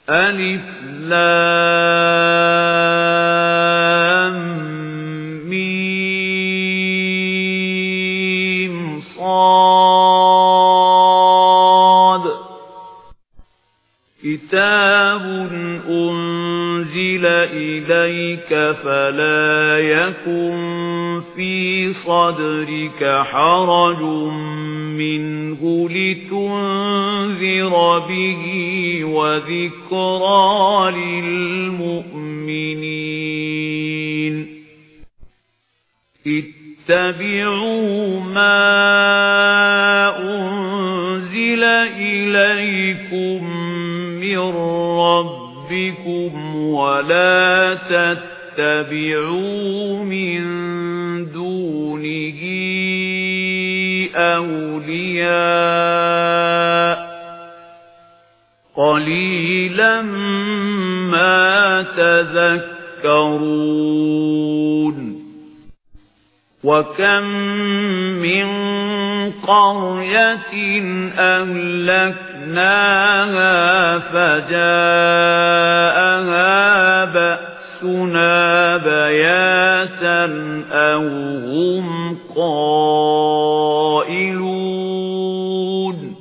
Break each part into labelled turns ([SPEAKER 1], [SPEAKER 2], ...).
[SPEAKER 1] ألف لام ميم صاد كتاب أنزل إليك فلا يكن في صدرك حرج منه لتنذر به وذكرى للمؤمنين اتبعوا ما أنزل إليكم من ربكم ولا تتبعوا من دونه أولياء قليلا ما تذكرون وكم من قرية أهلكناها فجاءها بأسنا بياتا أو هم قائلون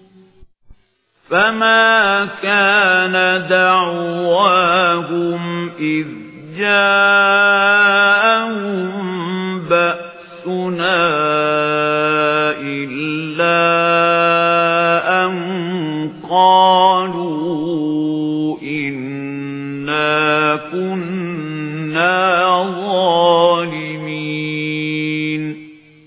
[SPEAKER 1] فما كان دعواهم إذ جاءهم بأسنا إلا أن قالوا إنا كنا ظالمين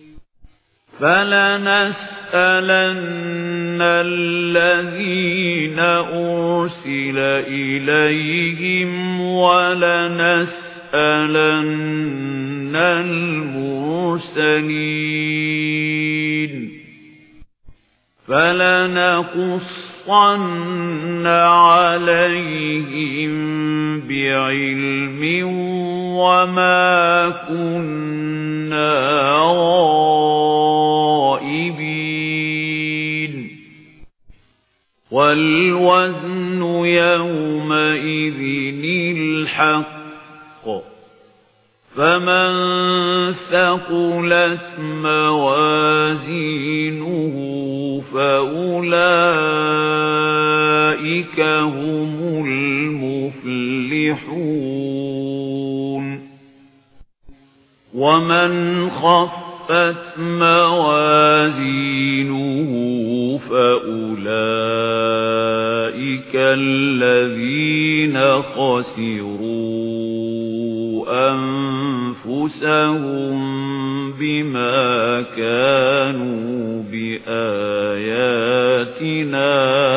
[SPEAKER 1] فلنسألن الذين أرسل إليهم ولنسألن المرسلين فلنقصن عليهم بعلم وما كنا غائبين والوزن يومئذ الحق فمن ثقلت موازينه فأولئك هم المفلحون ومن خفت موازينه فأولئك الذين خسروا أنفسهم بما كانوا بآياتنا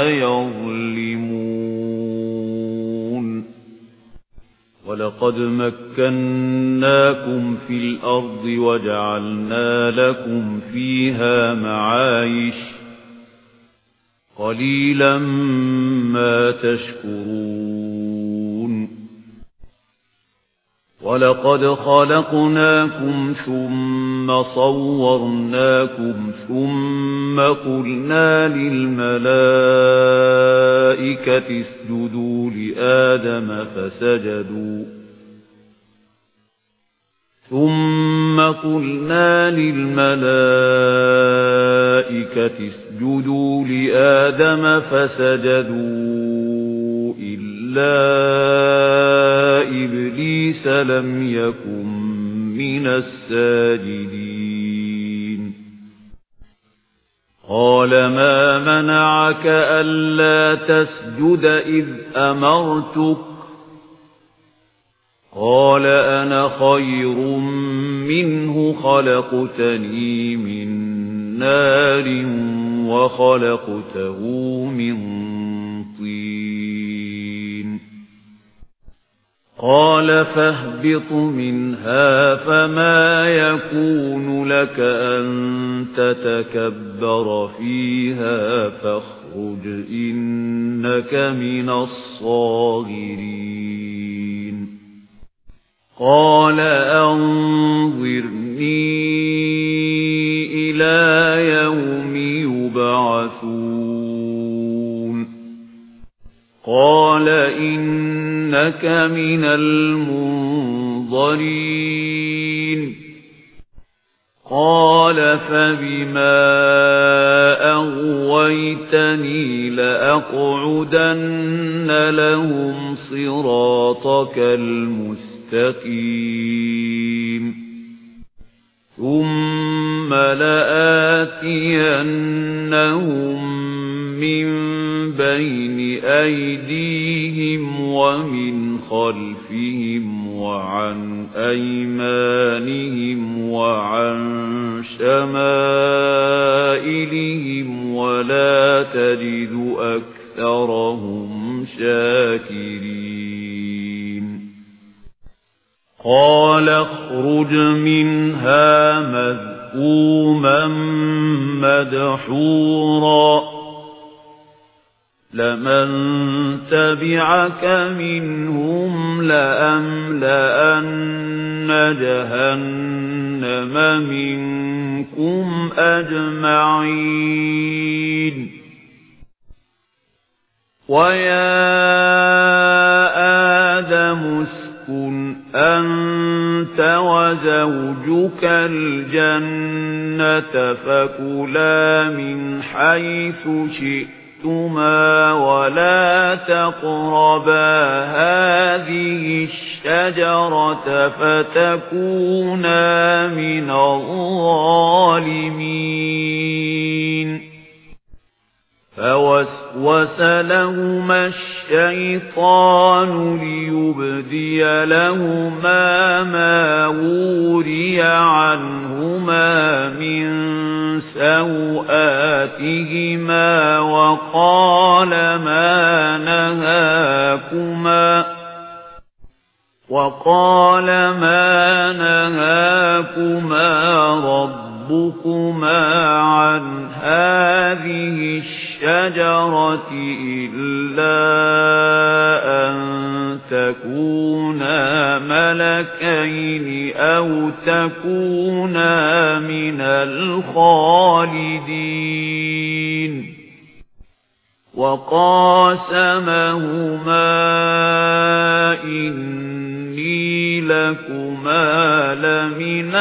[SPEAKER 1] يظلمون ولقد مكناكم في الأرض وجعلنا لكم فيها معايش قليلا ما تشكرون ولقد خلقناكم ثم صورناكم ثم قلنا للملائكة اسجدوا لآدم فسجدوا إلا إبليس لم يكن من الساجدين قال ما منعك ألا تسجد إذ أمرتك قال أنا خير منه خلقتني من نار وخلقته من طين قال فاهبط منها فما يكون لك أن تتكبر فيها فاخرج إنك من الصاغرين قال أنظرني إلى يوم يبعثون قال إنك من المنظرين قال فبما أغويتني لأقعدن لهم صراطك المستقيم ثم لآتينهم من بين أيديهم ومن خلفهم وعن أيمانهم وعن شمائلهم ولا تجد أكثرهم شاكرين قال اخرج منها مذءوما مدحورا لمن تبعك منهم لأملأن جهنم منكم أجمعين ويا آدم اسكن أنت وزوجك الجنة فكلا من حيث شئتما ولا تقربا هذه الشجرة فتكونا من الظالمين فوسوس لهما الشيطان ليبدي لهما ما وري عنهما من سوآتهما وقال ما نهاكما ربكما عن هذه الشجرة إلا أن تكونا ملكين أو تكونا من الخالدين وقاسمهما إني لكما لمن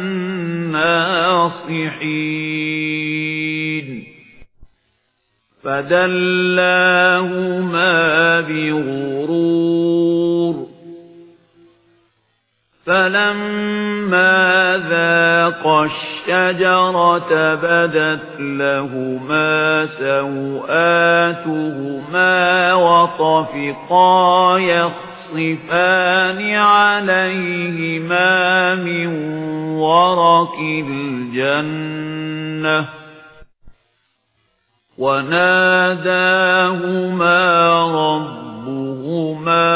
[SPEAKER 1] الناصحين فدلاهما بغرور فلما ذاقا الشجرة بدت لهما سوآتهما وطفقا يخصفان عليهما من ورق الجنة وناداهما ربهما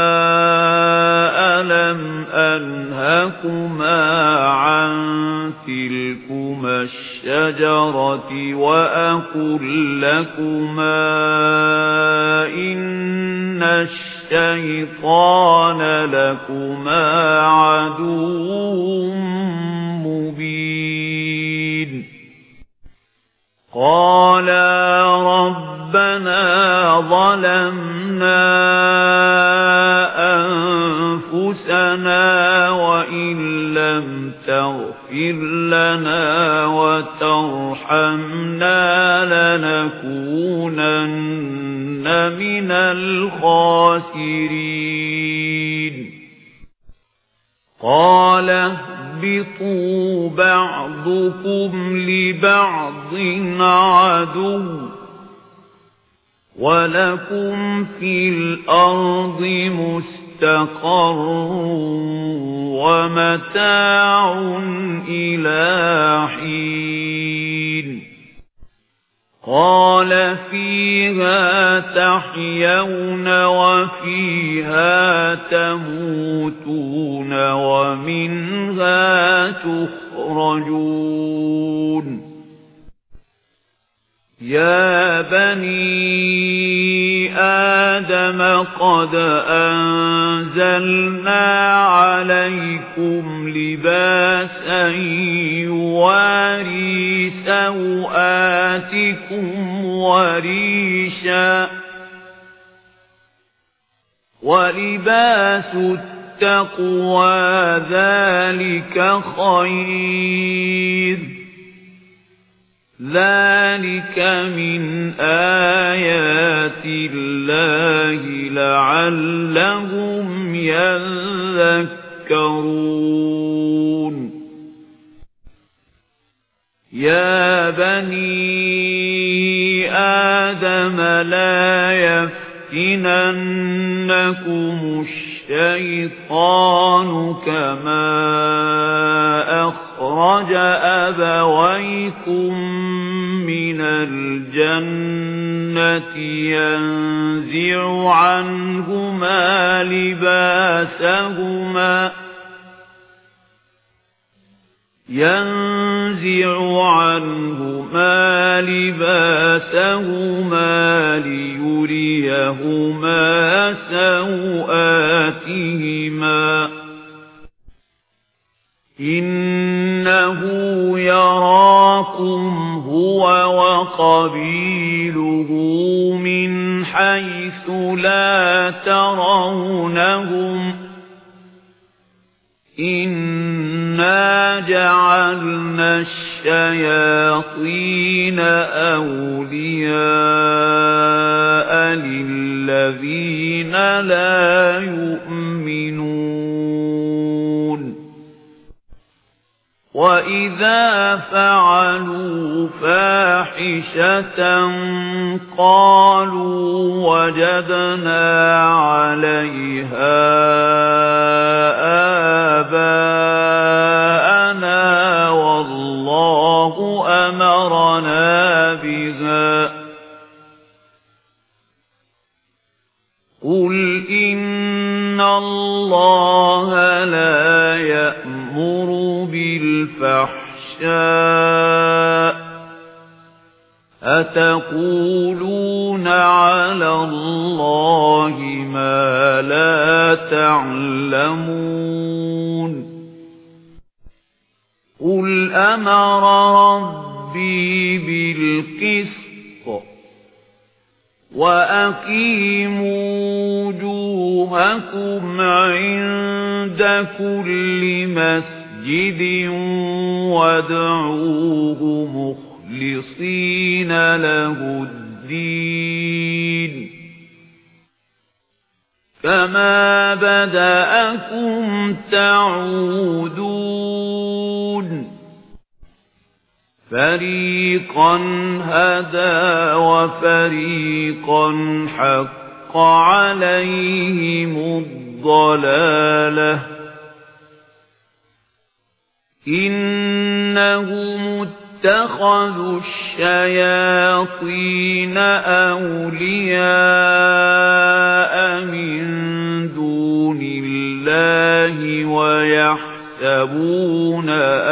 [SPEAKER 1] ألم أنهكما عن تلكما الشجرة وأقل لكما إن الشيطان لكما عدو مبين قالا ربنا ظلمنا أنفسنا وإن لم تغفر لنا وترحمنا لنكونن من الخاسرين قال اهبطوا بعضكم لبعض عدو ولكم في الأرض مستقر ومتاع إلى حين قال فيها تحيون وفيها تموتون ومنها تخرجون يا بني آدم قد أنزلنا عليكم لباسا يواري سوآتكم وريشا وَلِبَاسُ التَّقْوَى ذَلِكَ خَيْرٌ ذَلِكَ مِنْ آيَاتِ اللَّهِ لَعَلَّهُمْ يَذَّكَّرُونَ يَا بَنِي آدَمَ لَا يَفْتِنَنَّكُمُ الشَّيْطَانُ كَمَا أَخْرَجَ أَبَوَيْكُمْ مِنَ الْجَنَّةِ ينزع عنهما لباسهما ليريهما سوآتهما إنه يراكم هو وقبيله من حيث لا ترونهم إنا جعلنا الشياطين أولياء للذين لا يؤمنون وإذا فعلوا فاحشة قالوا وجدنا عليها آباءنا والله أمرنا بها قل إن الله لا يأمر بالفحشاء أتقولون على الله ما لا تعلمون قل أمر ربي بالقسط وأقيموا وجوهكم عند كل مسجد وادعوه مخلصين له الدين كما بدأكم تعودون فريقا هدى وفريقا حق عليهم الضلالة إنهم اتخذوا الشياطين أولياء من دون الله ويحسبون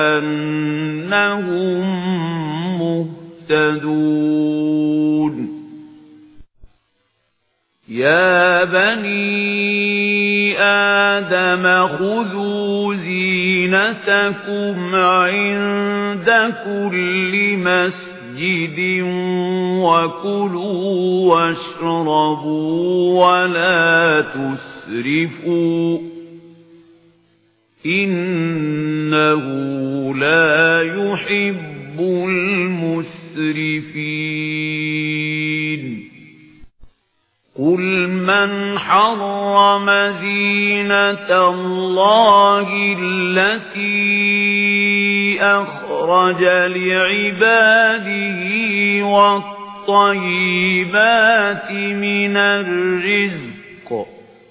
[SPEAKER 1] أنهم مهتدون يا بني آدم خذوا زينتكم عند كل مسجد وكلوا واشربوا ولا تسرفوا إنه لا يحب المسرفين قل من حرم زينة الله التي أخرج لعباده والطيبات من الرزق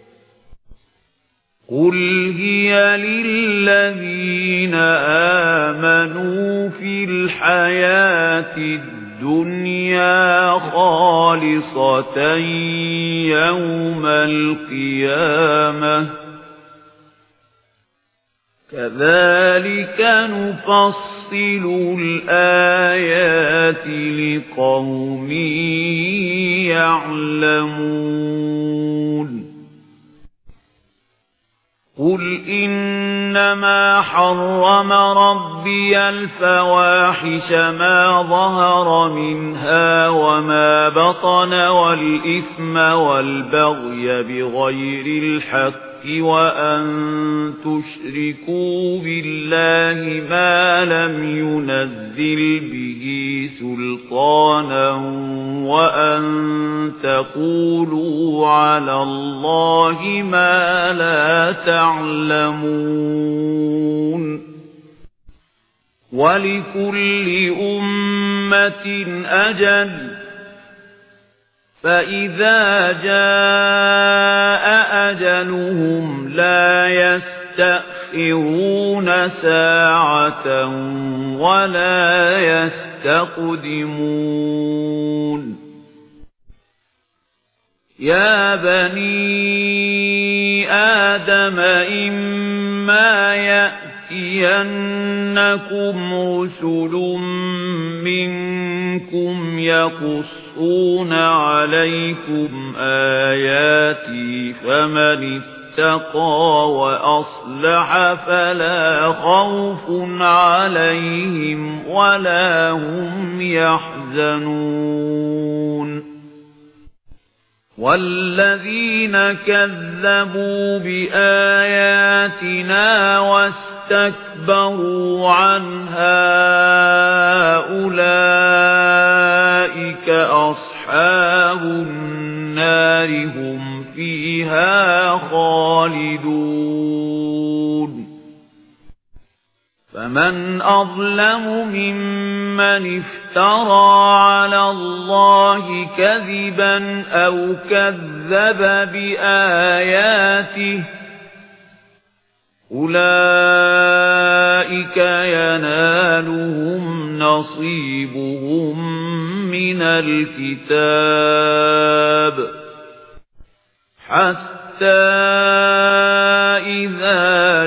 [SPEAKER 1] قل هي للذين آمنوا في الحياة الدنيا خالصة يوم القيامة كذلك نفصل الآيات لقوم يعلمون قُلْ إِنَّمَا حَرَّمَ رَبِّيَ الْفَوَاحِشَ مَا ظَهَرَ مِنْهَا وَمَا بَطَنَ وَالْإِثْمَ وَالْبَغْيَ بِغَيْرِ الْحَقِّ وَأَن تُشْرِكُوا بِاللَّهِ مَا لَمْ يُنَزِّلْ بِهِ سُلْطَانًا وَأَن تَقُولُوا عَلَى اللَّهِ مَا لَا تَعْلَمُونَ وَلِكُلِّ أُمَّةٍ أَجَلٌ فَإِذَا جَاءَ أَجَلُهُمْ لَا يَسْتَأْخِرُونَ سَاعَةً وَلَا يَسْتَقْدِمُونَ يَا بَنِي آدَمَ إِمَّا يَأْتِيَنَّكُمْ رُسُلٌ مِّنكُمْ يَقُصُّونَ عَلَيْكُمْ آيَاتِي فَمَنِ اتَّقَىٰ وَأَصْلَحَ فَلَا خَوْفٌ عَلَيْهِمْ وَلَا هُمْ يَحْزَنُونَ وَالَّذِينَ كَذَّبُوا بِآيَاتِنَا وَاسْتَكْبَرُوا عَنْهَا أُولَئِكَ أَصْحَابُ النَّارِ هُمْ فِيهَا خَالِدُونَ فَمَنْ أَظْلَمُ مِمَّنِ افْتَرَىٰ عَلَى اللَّهِ كَذِبًا أَوْ كَذَّبَ بِآيَاتِهِ أُولَئِكَ يَنَالُهُمْ نَصِيبُهُم مِّنَ الْكِتَابِ حَتَّى إِذَا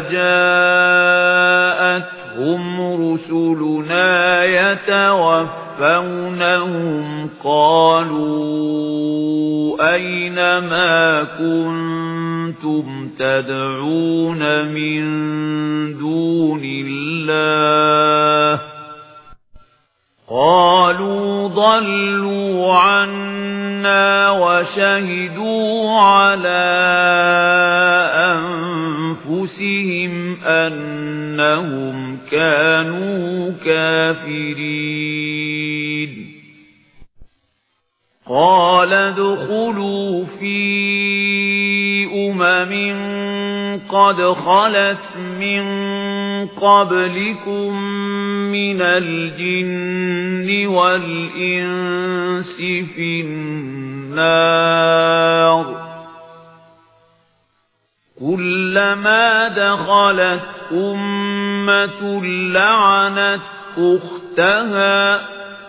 [SPEAKER 1] جَاءَتْهُمْ رُسُلُنَا يَتَوَفَّوْنَهُمْ قَالُوا أَيْنَ مَا كُنتُمْ تَدْعُونَ مِن دُونِ اللَّهِ قَالُوا ضَلُّوا عَنَّا وَشَهِدُوا عَلَى أَنفُسِهِمْ أَنَّهُمْ كَانُوا كَافِرِينَ قَالَ ادْخُلُوا فِي قَدْ خَلَتْ مِن قَبْلِكُم مِّنَ الْجِنِّ وَالْإِنسِ فِي النَّارِ كُلَّمَا دَخَلَتْ أُمَّةٌ لَّعَنَتْ أُخْتَهَا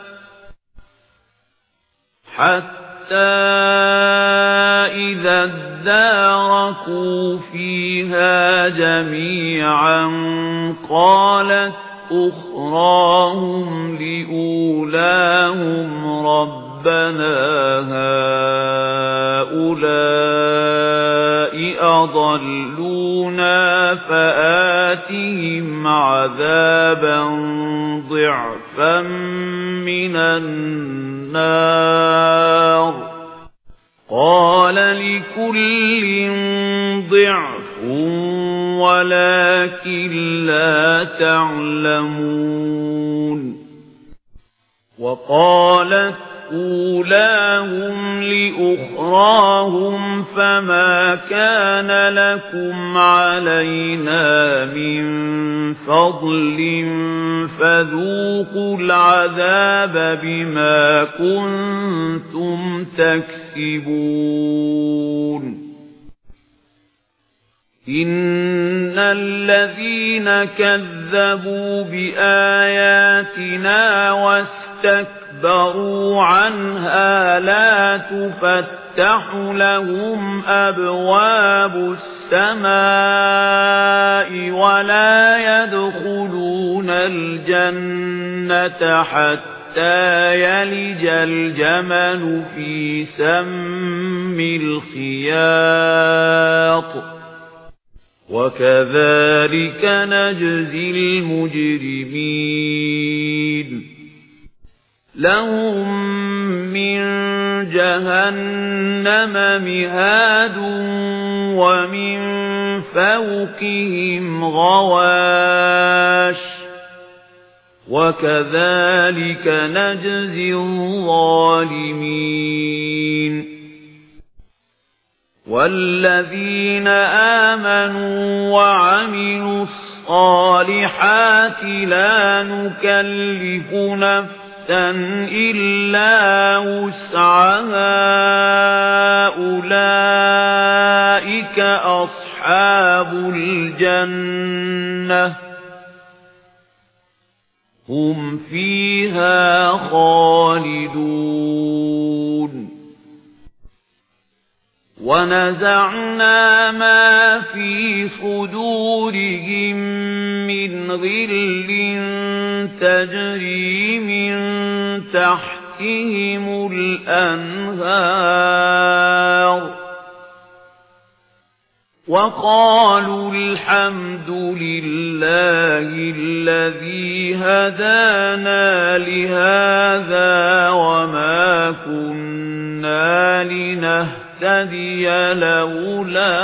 [SPEAKER 1] حَتَّى إِذَا ادَّارَكُوا فِيهَا جَمِيعًا قَالَتْ أُخْرَاهُمْ لِأُولَاهُمْ رَبَّنَا هَؤُلَاءِ أَضَلُّونَا فَآتِهِمْ عَذَابًا ضِعْفًا مِّنَ النَّارِ قَالَ لِكُلٍّ ضِعْفٌ وَلَكِن لَّا تَعْلَمُونَ وَقَالَتْ أُولَاهُمْ لِأُخْرَاهُمْ فَمَا كَانَ لَكُمْ عَلَيْنَا مِنْ فَضْلٍ فَذُوقُوا الْعَذَابَ بِمَا كُنتُمْ تَكْسِبُونَ إِنَّ الَّذِينَ كَذَّبُوا بِآيَاتِنَا وَاسْتَكْبَرُوا عَنْهَا لَا تُفَتَّحُ لَهُمْ أَبْوَابُ السَّمَاءِ وَلَا يَدْخُلُونَ الْجَنَّةَ حَتَّى يَلِجَ الْجَمَلُ فِي سَمِّ الْخِيَاطِ وكذلك نجزي المجرمين لهم من جهنم مهاد ومن فوقهم غواش وكذلك نجزي الظالمين والذين آمنوا وعملوا الصالحات لا نكلف نفسا إلا وسعها أولئك أصحاب الجنة هم فيها خالدون ونزعنا ما في صدورهم من غل تجري من تحتهم الأنهار وقالوا الحمد لله الذي هدانا لهذا وما كنا لنهتدي لولا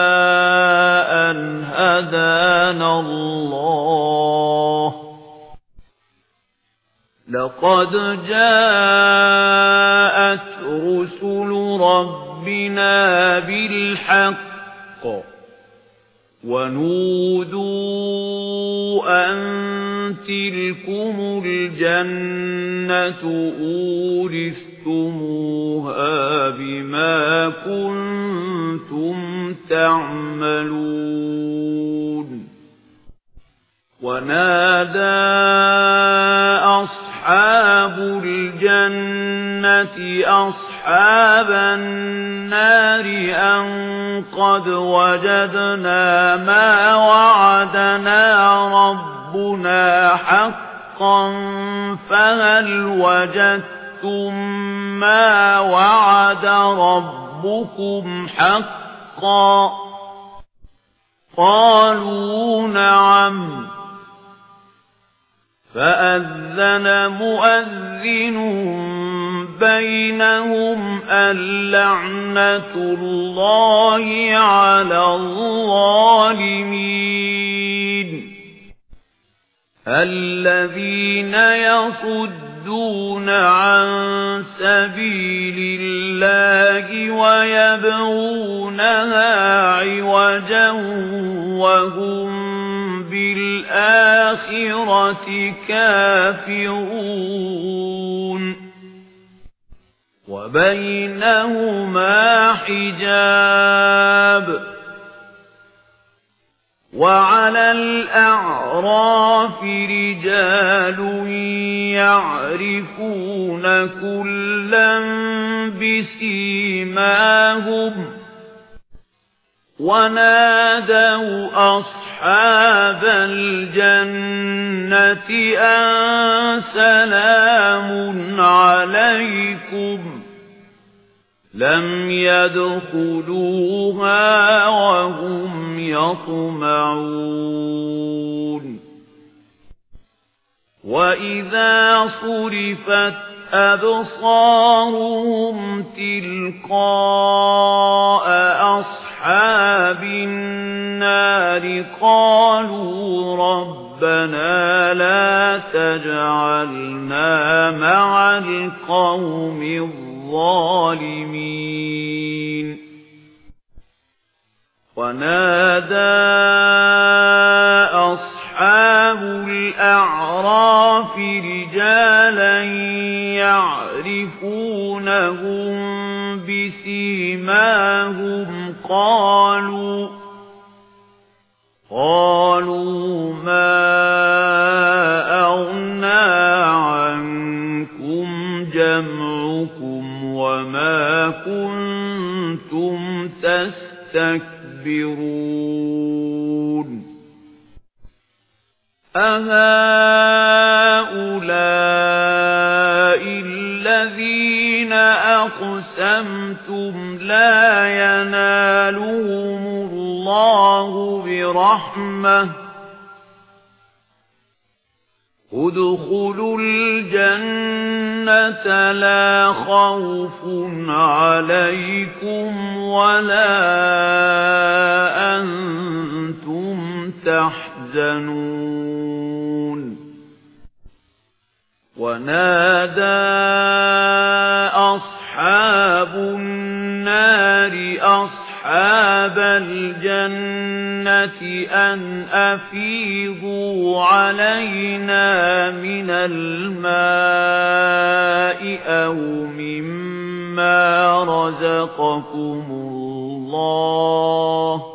[SPEAKER 1] أن هدانا الله لقد جاءت رسل ربنا بالحق ونودوا أن تلكم الجنة أورثتموها بما كنتم تعملون ونادى أصحاب الجنة أصحاب النار أن قد وجدنا ما وعدنا ربنا حقا فهل وجدتم ما وعد ربكم حقا قالوا نعم فأذن مؤذن بينهم اللعنة الله على الظالمين الذين يصدون عن سبيل الله ويبغونها عوجا وهم بالآخرة كافرون وبينهما حجاب وعلى الأعراف رجال يعرفون كلا بسيماهم ونادوا أصحاب الجنة أن سلام عليكم لم يدخلوها وهم يطمعون وإذا صرفت أبصارهم تلقاء أصحاب النار قالوا ربنا لا تجعلنا مع القوم الظالمين ونادى أصحاب الأعراف رجالا يعرفونهم بسيماهم قالوا ما أغنى عنكم جمعكم وما كنتم تستكبرون أهؤلاء الذين أقسمتم لا ينالهم الله الله برحمة ادخلوا الجنة لا خوف عليكم ولا أنتم تحزنون ونادى أصحاب النار أصحاب الجنة أن أفيضوا علينا من الماء أو مما رزقكم الله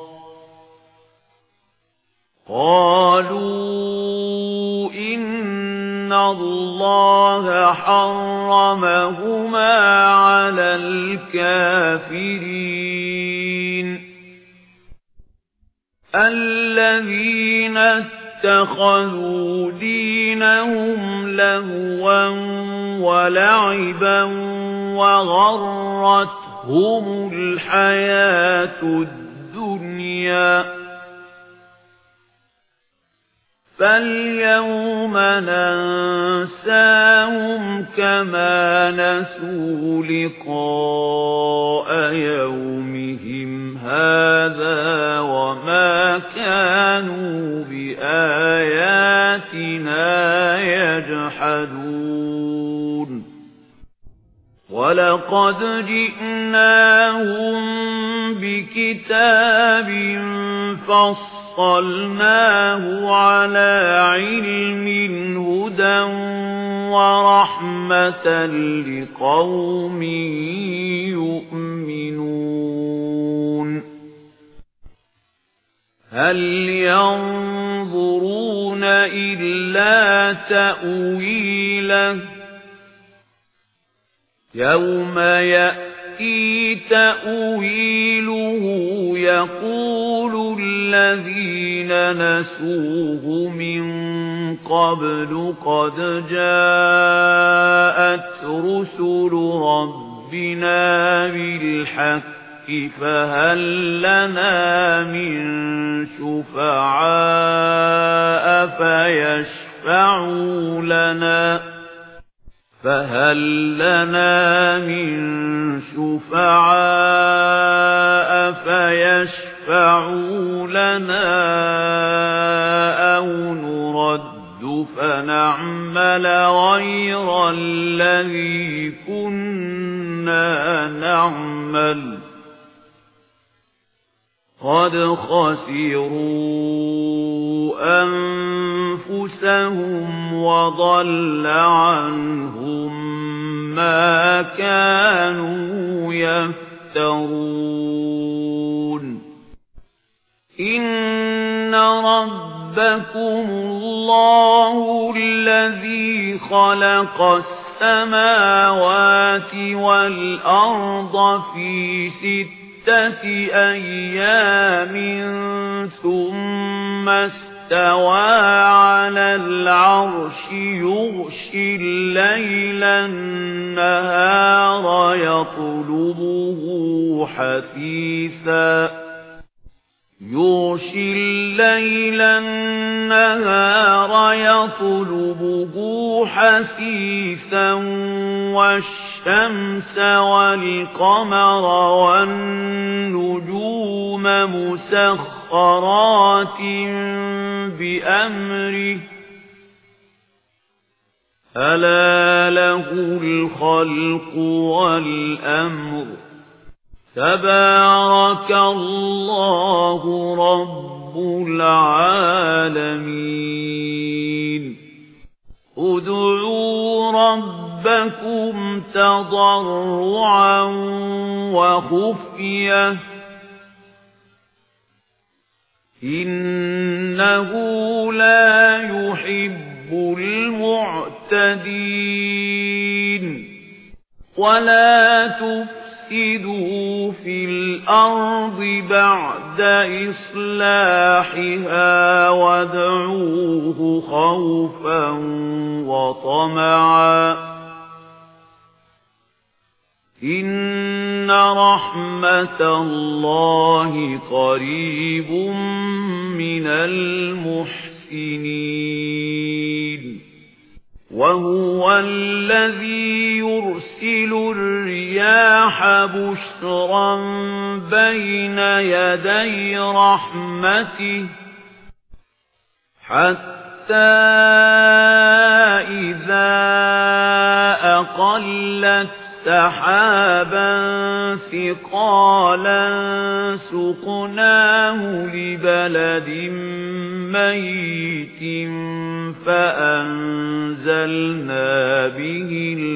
[SPEAKER 1] قالوا إن الله حرمهما على الكافرين الذين اتخذوا دينهم لهوا ولعبا وغرتهم الحياة الدنيا فاليوم ننساهم كما نسوا لقاء يومهم هذا وما كانوا بآياتنا يجحدون ولقد جئناهم بكتاب فصلناه على علم هدى ورحمة لقوم يؤمنون هل ينظرون إلا تأويله يوم يأتي تأويله يقول الذين نسوه من قبل قد جاءت رسل ربنا بالحق فهل لنا من شفعاء فيشفعوا لنا أو نرد فنعمل غير الذي كنا نعمل قد خسروا أنفسهم وضل عنهم ما كانوا يفترون إن ربكم الله الذي خلق السماوات والأرض في 6 أيام ثم استوى على العرش يغشي الليل النهار يطلبه حثيثا والشمس والقمر والنجوم مسخرات بأمره ألا له الخلق والأمر تبارك الله رب العالمين ادعوا ربكم تضرعا وخفية إنه لا يحب المعتدين ولا تفسدوا في الأرض بعد إصلاحها وادعوه خوفا وطمعا إن رحمة الله قريب من المحسنين وهو الذي يرسل الرياح بشرا بين يدي رحمته حتى إذا أقلت سحابا ثقالا سقناه لبلد ميت فأنزلنا به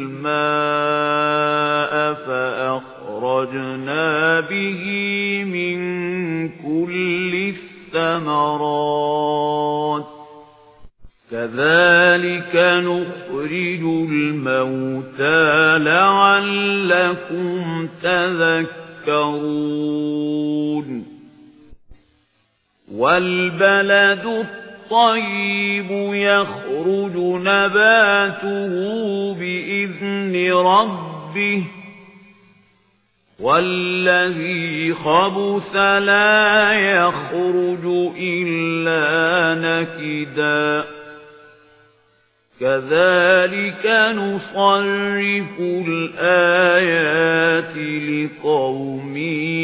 [SPEAKER 1] الماء فأخرجنا به من كل الثمرات كذلك نخرج الموتى لعلكم تذكرون والبلد الطيب يخرج نباته بإذن ربه والذي خبث لا يخرج إلا نكدا كذلك نصرف الآيات لقوم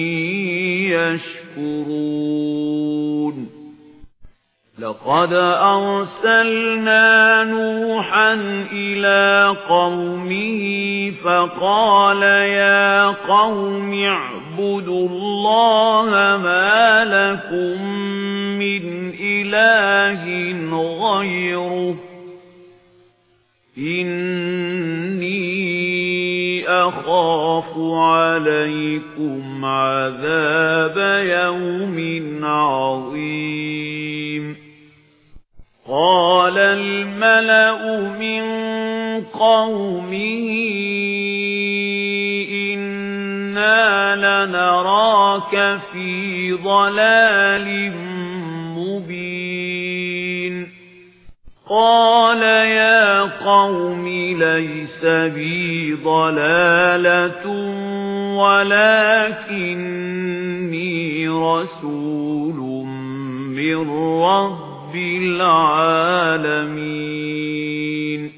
[SPEAKER 1] يشكرون لقد أرسلنا نوحا إلى قومه فقال يا قوم اعبدوا الله ما لكم من إله غيره إني أخاف عليكم عذاب يوم عظيم قال الملأ من قومه إنا لنراك في ضلال مبين قال يا قوم ليس بي ضلالة ولكني رسول من رب العالمين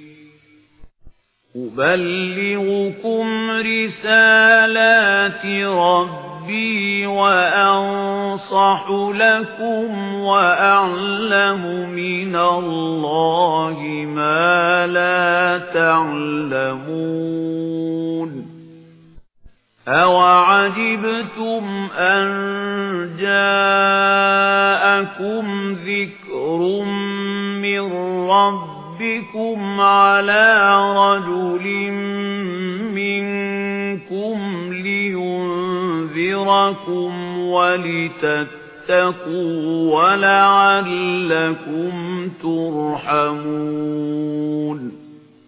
[SPEAKER 1] أبلغكم رسالات ربي وأنصح لكم وأعلم من الله ما لا تعلمون أوعجبتم أن جاءكم ذكر من ربكم على رجل منكم لينذركم ولتتقوا ولعلكم ترحمون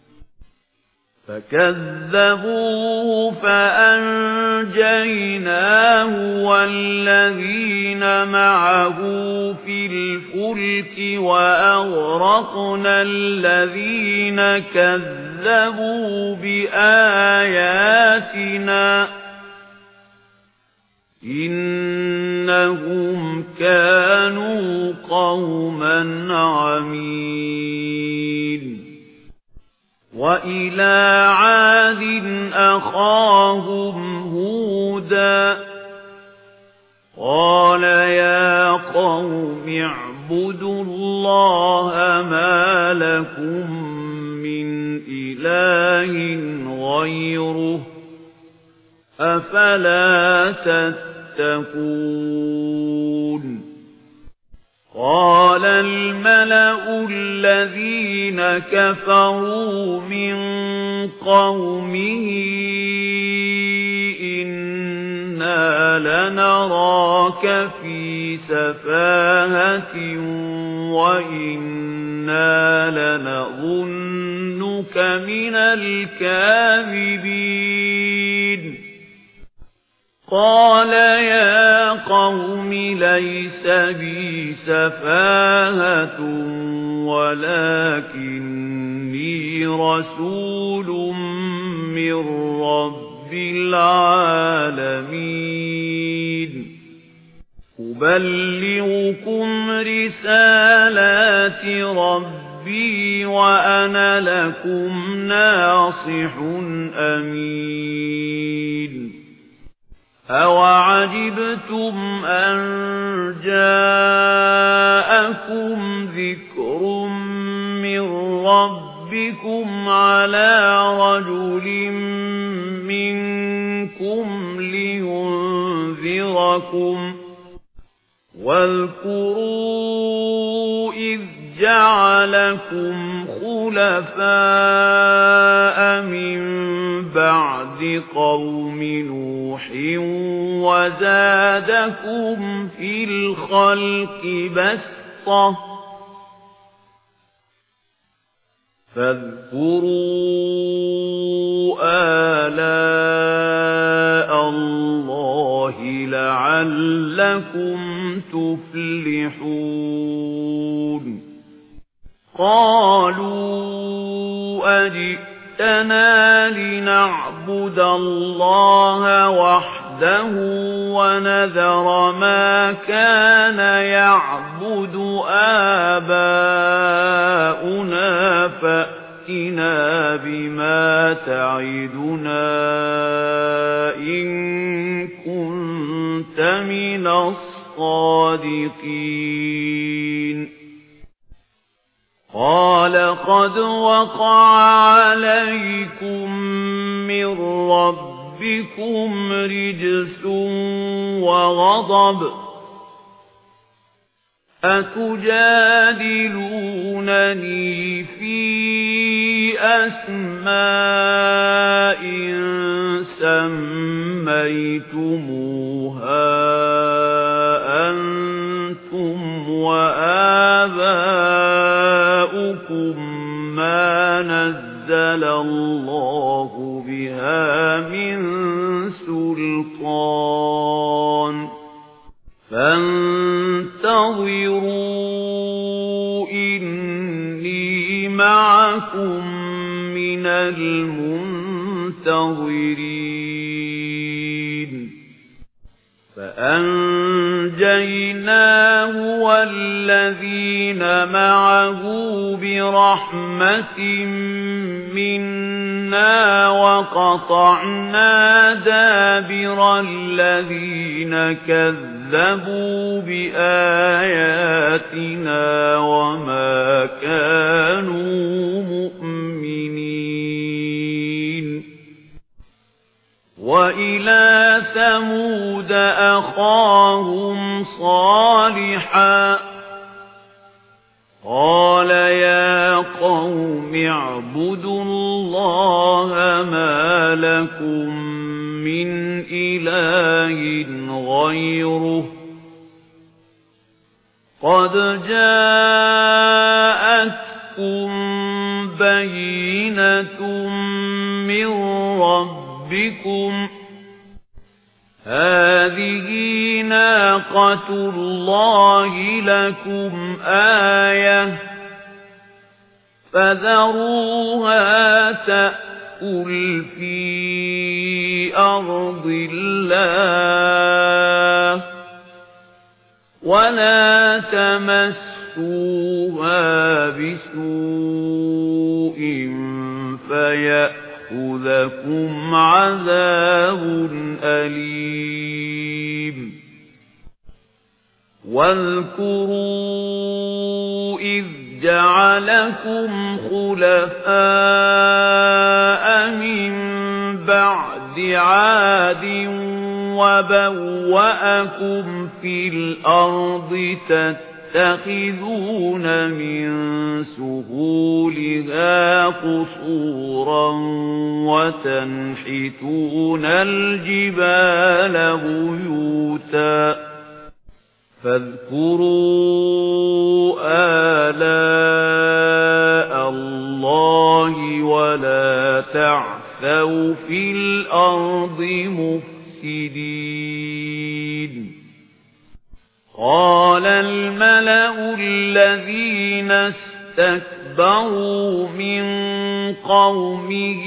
[SPEAKER 1] فكذبوه فأنجيناه والذين معه في الفلك وأغرقنا الذين كذبوا بآياتنا إنهم كانوا قوما عمين وإلى عاد أخاهم هودا قال يا قوم اعبدوا الله ما لكم من إله غيره أفلا تتقون قال الملأ الذين كفروا من قومه إنا لنراك في سفاهة وإنا لنظنك من الكاذبين قال يا قوم ليس بي سفاهة ولكني رسول من رب العالمين أبلغكم رسالات ربي وأنا لكم ناصح أمين أوعجبتم أن جاءكم ذكر من ربكم على رجل منكم لينذركم واذكروا إذ جعلكم خلفاء من بعد قوم نوح وزادكم في الخلق بسطة فاذكروا آلاء الله لعلكم تفلحون قالوا أجئتنا لنعبد الله وحده ونذر ما كان يعبد آباؤنا فأتنا بما تعدنا إن كنت من الصادقين قال قد وقع عليكم من ربكم رجس وغضب أتجادلونني في أسماء سميتموها أنتم وآباؤكم ما نزل الله بها من سلطان فانتظروا إني معكم من المنتظرين فأنجيناه والذين معه برحمة منا وقطعنا دابر الذين كذبوا بآياتنا وما كانوا مؤمنين وإلى ثمود أخاهم صالحا قال يا قوم اعبدوا الله ما لكم من إله غيره قد جاءتكم بينة من ربكم هذه ناقة الله لكم آية فذروها تأكل في أرض الله ولا تمسوها بسوء فيأخذكم عذاب أليم واذكروا إذ جعلكم خلفاء من بعد عاد وبوأكم في الأرض تتخذون من سهولها قصورا وتنحتون الجبال بيوتا فاذكروا آلاء الله ولا تعثوا في الأرض مفسدين قال الملأ الذين استكبروا من قومه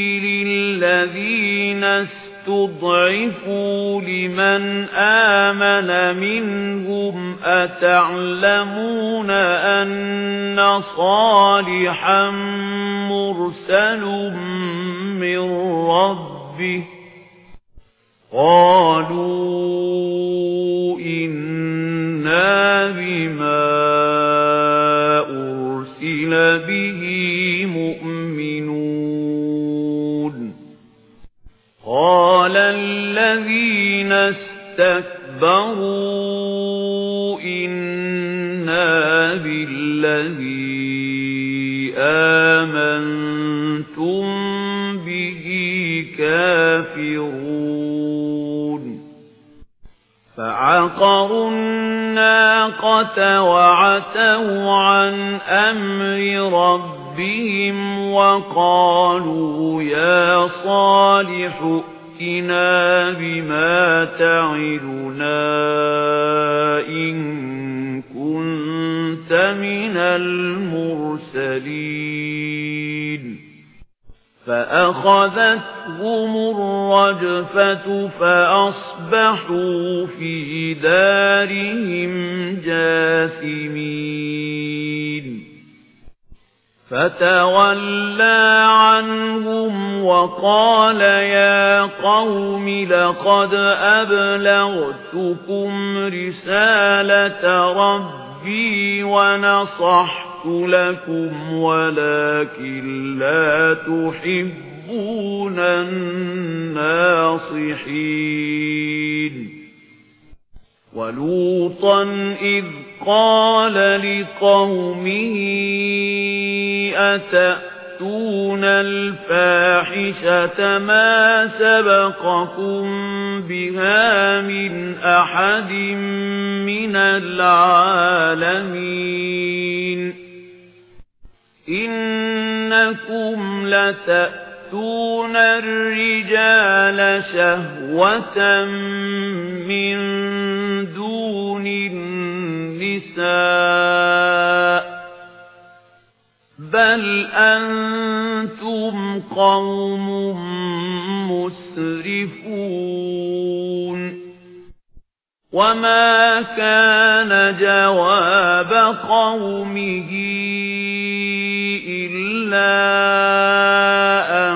[SPEAKER 1] للذين استضعفوا لمن آمن منهم أتعلمون أن صالحا مرسل من ربه قالوا إنا بما أرسل به مؤمنون قال الذين استكبروا إنا بالذي آمنتم به كافرون فعقروا الناقة وعتوا عن أمر ربهم وقالوا يا صالح ائتنا بما تعدنا إن كنت من المرسلين فأخذتهم الرجفة فأصبحوا في دارهم جاثمين فتولى عنهم وقال يا قوم لقد أبلغتكم رسالة ربي ونصحت لكم ولكن لا تحبون الناصحين ولوطا إذ قال لقومه أتأتون الفاحشة ما سبقكم بها من أحد من العالمين إنكم لتأتون الرجال شهوة من دون النساء بل أنتم قوم مسرفون وما كان جواب قومه إلا أن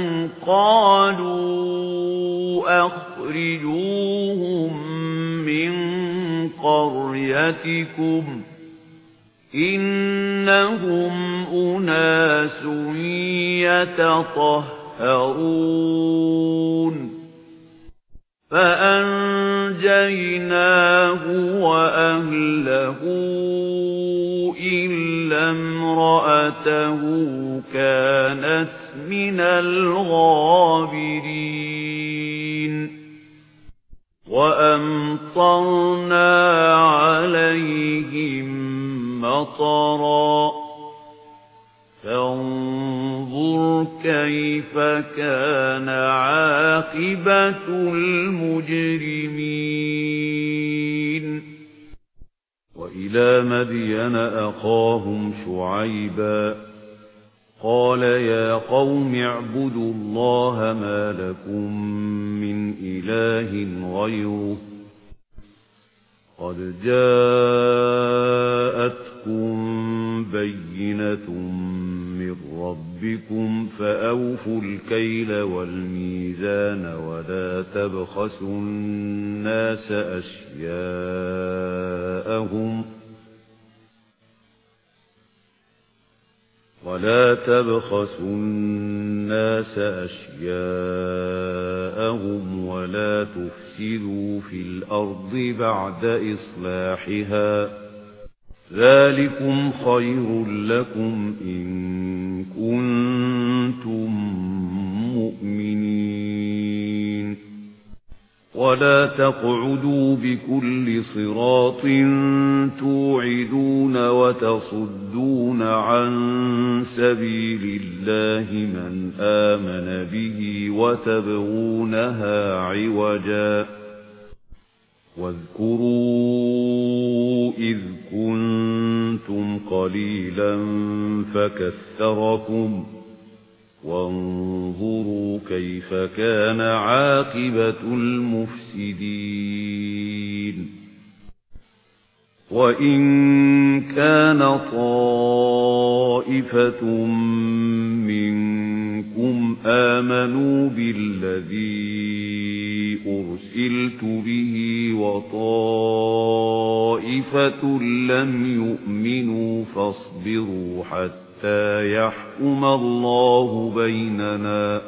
[SPEAKER 1] قالوا أخرجوهم من قريتكم إنهم أناس يتطهرون فأنجيناه وأهله إلا امرأته كانت من الغابرين وأمطرنا عليهم مطرا فانظر كيف كان عاقبة المجرمين وإلى مدين أخاهم شعيبا قال يا قوم اعبدوا الله ما لكم من إله غيره قد جاءتكم بينة من ربكم فأوفوا الكيل والميزان ولا تبخسوا الناس أشياءهم ولا تفسدوا في الأرض بعد إصلاحها ذلكم خير لكم إن كنتم مؤمنين ولا تقعدوا بكل صراط توعدون وتصدون عن سبيل الله من آمن به وتبغونها عوجا واذكروا إذ كنتم قليلا فكثركم وانظروا كيف كان عاقبة المفسدين وإن كان طائفة منكم آمنوا بالذي أرسلت به وطائفة لم يؤمنوا فاصبروا حتى يحكم الله بيننا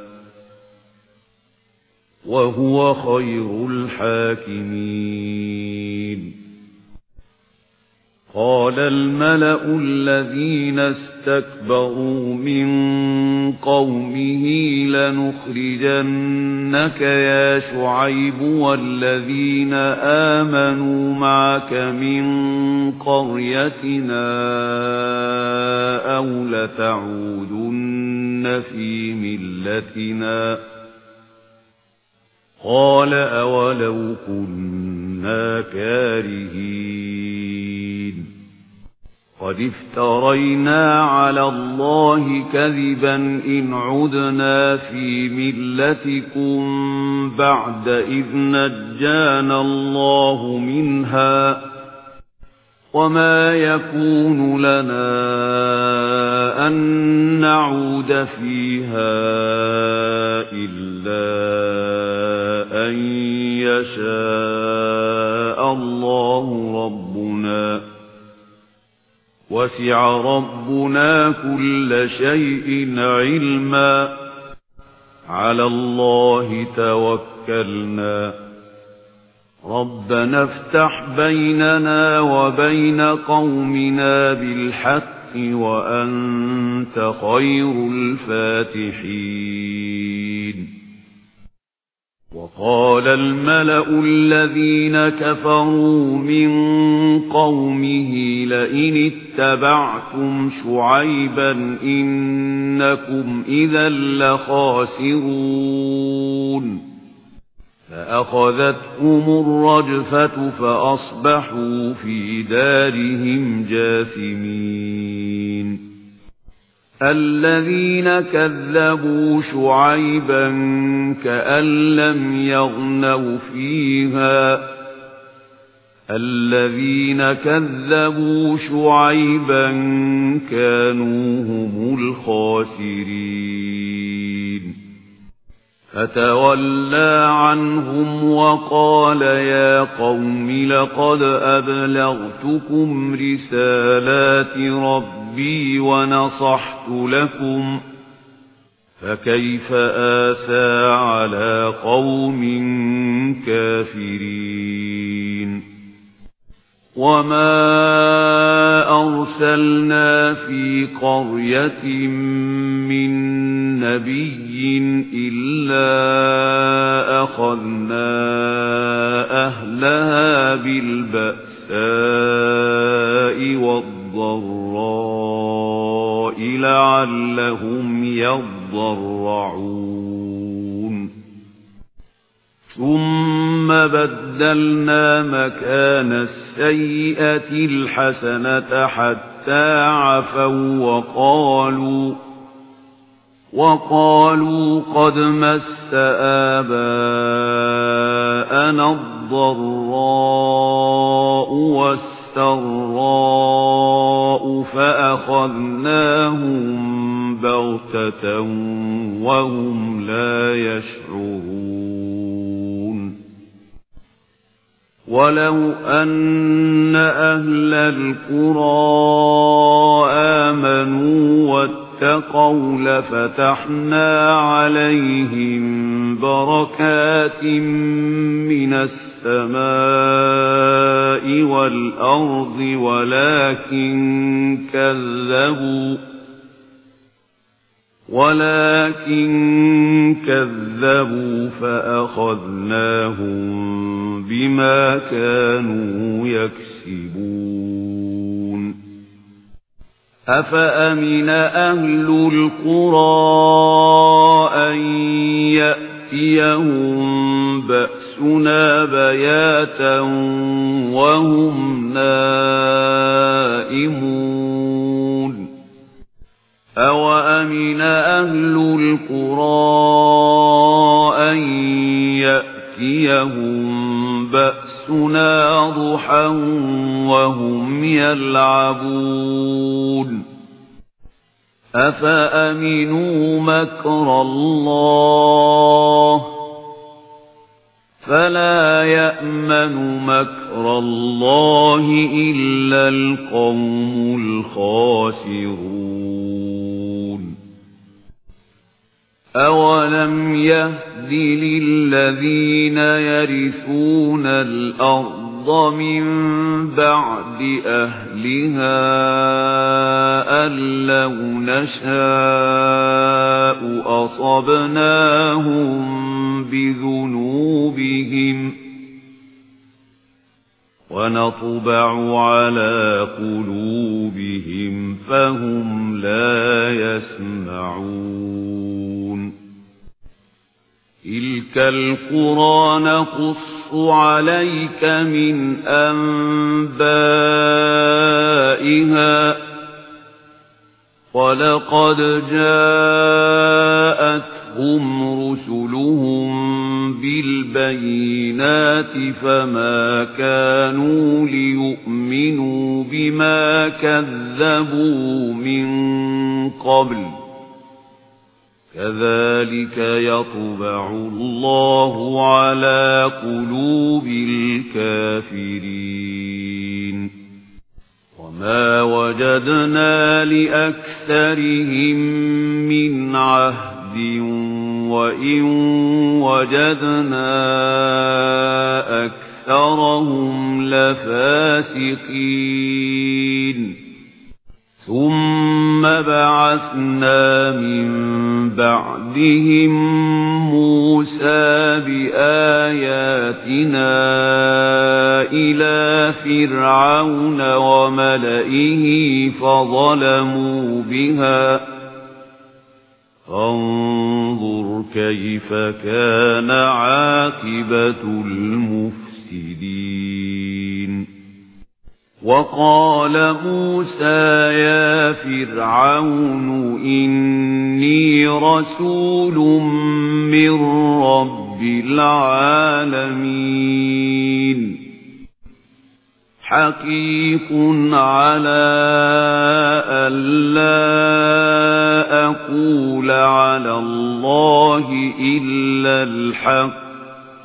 [SPEAKER 1] وهو خير الحاكمين قال الملأ الذين استكبروا من قومه لنخرجنك يا شعيب والذين آمنوا معك من قريتنا أو لتعودن في ملتنا قال أولو كنا كارهين قد افترينا على الله كذبا إن عدنا في ملتكم بعد إذ نجانا الله منها وما يكون لنا أن نعود فيها إلا أن يشاء الله ربنا وسع ربنا كل شيء علما على الله توكلنا ربنا افتح بيننا وبين قومنا بالحق وأنت خير الفاتحين وقال الملأ الذين كفروا من قومه لئن اتبعتم شعيبا إنكم إذا لخاسرون فأخذتهم الرجفة فأصبحوا في دارهم جاثمين الذين كذبوا شعيبا كأن لم يغنوا فيها الذين كذبوا شعيبا كانوا هم الخاسرين فتولى عنهم وقال يا قوم لقد أبلغتكم رسالات ربي ونصحت لكم فكيف آسى على قوم كافرين وما أرسلنا في قرية من نبي إلا أخذنا أهلها بالبأساء والضراء لعلهم يضرعون ثم بدلنا مكان السيئة الحسنة حتى عفوا وقالوا قد مس آباءنا الضراء والسراء فأخذناهم بغتة وهم لا يشعرون ولو أن أهل القرى آمنوا واتقوا لفتحنا عليهم بركات من السماء والأرض ولكن كذبوا فأخذناهم بما كانوا يكسبون أفأمن أهل القرى أن يأتيهم بأسنا بياتا وهم نائمون أَوَأَمِنَ أَهْلُ الْقُرَىٰ أَن يَأْتِيَهُم بَأْسُنَا ضُحًى وَهُمْ يَلْعَبُونَ أَفَأَمِنُوا مَكْرَ اللَّهِ فَلَا يَأْمَنُ مَكْرَ اللَّهِ إِلَّا الْقَوْمُ الْخَاسِرُونَ أَوَلَمْ يَهْدِ لِلَّذِينَ يَرِثُونَ الْأَرْضَ مِن بَعْدِ أَهْلِهَا أَن لَّوْ نَشَاءُ أَصَبْنَاهُم بِذُنُوبِهِمْ وَنَطْبَعُ عَلَى قُلُوبِهِمْ فَهُمْ لَا يَسْمَعُونَ تِلْكَ الْقُرَىٰ نَقُصُّ عَلَيْكَ مِنْ أَنبَائِهَا وَلَقَدْ جَاءَتْهُمْ رُسُلُهُم بِالْبَيِّنَاتِ فَمَا كَانُوا لِيُؤْمِنُوا بِمَا كَذَّبُوا مِن قَبْلُ كَذَلِكَ يَطْبَعُ اللَّهُ عَلَى قُلُوبِ الْكَافِرِينَ وَمَا وَجَدْنَا لِأَكْثَرِهِم مِّنْ عَهْدٍ وَإِن وَجَدْنَا أَكْثَرَهُمْ لَفَاسِقِينَ ثُمَّ بَعَثْنَا مِن بَعْدِهِم مُوسَىٰ بِآيَاتِنَا إِلَىٰ فِرْعَوْنَ وَمَلَئِهِ فَظَلَمُوا بِهَا فانظُرْ كَيْفَ كَانَ عَاقِبَةُ الْمُفْسِدِينَ وَقَالَ مُوسَىٰ يَا فِرْعَوْنُ إِنِّي رَسُولٌ مِّن رَّبِّ الْعَالَمِينَ حَقِيقٌ عَلَىٰ أَلَّا أَقُولَ عَلَى اللَّهِ إِلَّا الْحَقَّ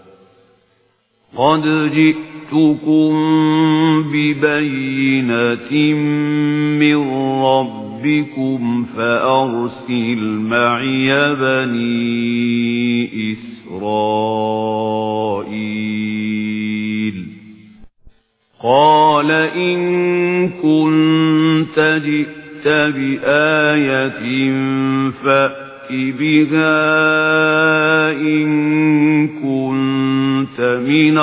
[SPEAKER 1] قَدْ جِئْتُكُم بِبَيِّنَةٍ مِّن رَّبِّكُمْ فَأَرْسِلْ مَعِيَ بَنِي إِسْرَائِيلَ قَالَ إِن كُنتَ جِئْتَ بِآيَةٍ فَأْتِ بِهَا إِن كُنتَ مِنَ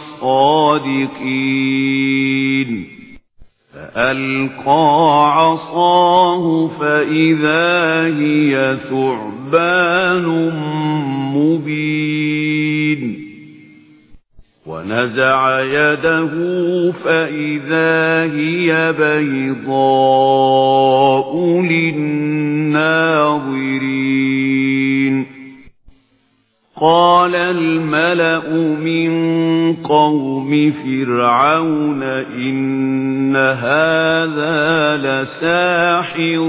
[SPEAKER 1] الصَّادِقِينَ فَأَلْقَىٰ عَصَاهُ فَإِذَا هِيَ ثُعْبَانٌ مُّبِينٌ وَنَزَعَ يَدَهُ فَإِذَا هِيَ بَيْضَاءُ لِلنَّاظِرِينَ قَالَ الْمَلَأُ مِن قَوْمِ فِرْعَوْنَ إِنَّ هَٰذَا لَسَاحِرٌ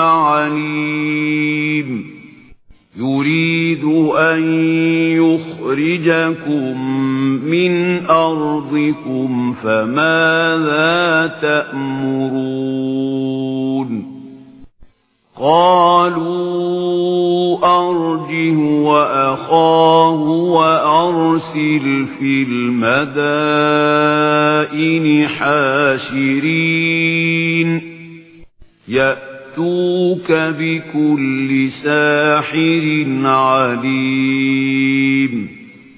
[SPEAKER 1] عَلِيمٌ يُرِيدُ أَن يُخْرِجَكُم مِّنْ أَرْضِكُمْ فَمَاذَا تَأْمُرُونَ قَالُوا أَرْجِهْ وَأَخَاهُ وَأَرْسِلْ فِي الْمَدَائِنِ حَاشِرِينَ يَأْتُوكَ بِكُلِّ سَاحِرٍ عَلِيمٍ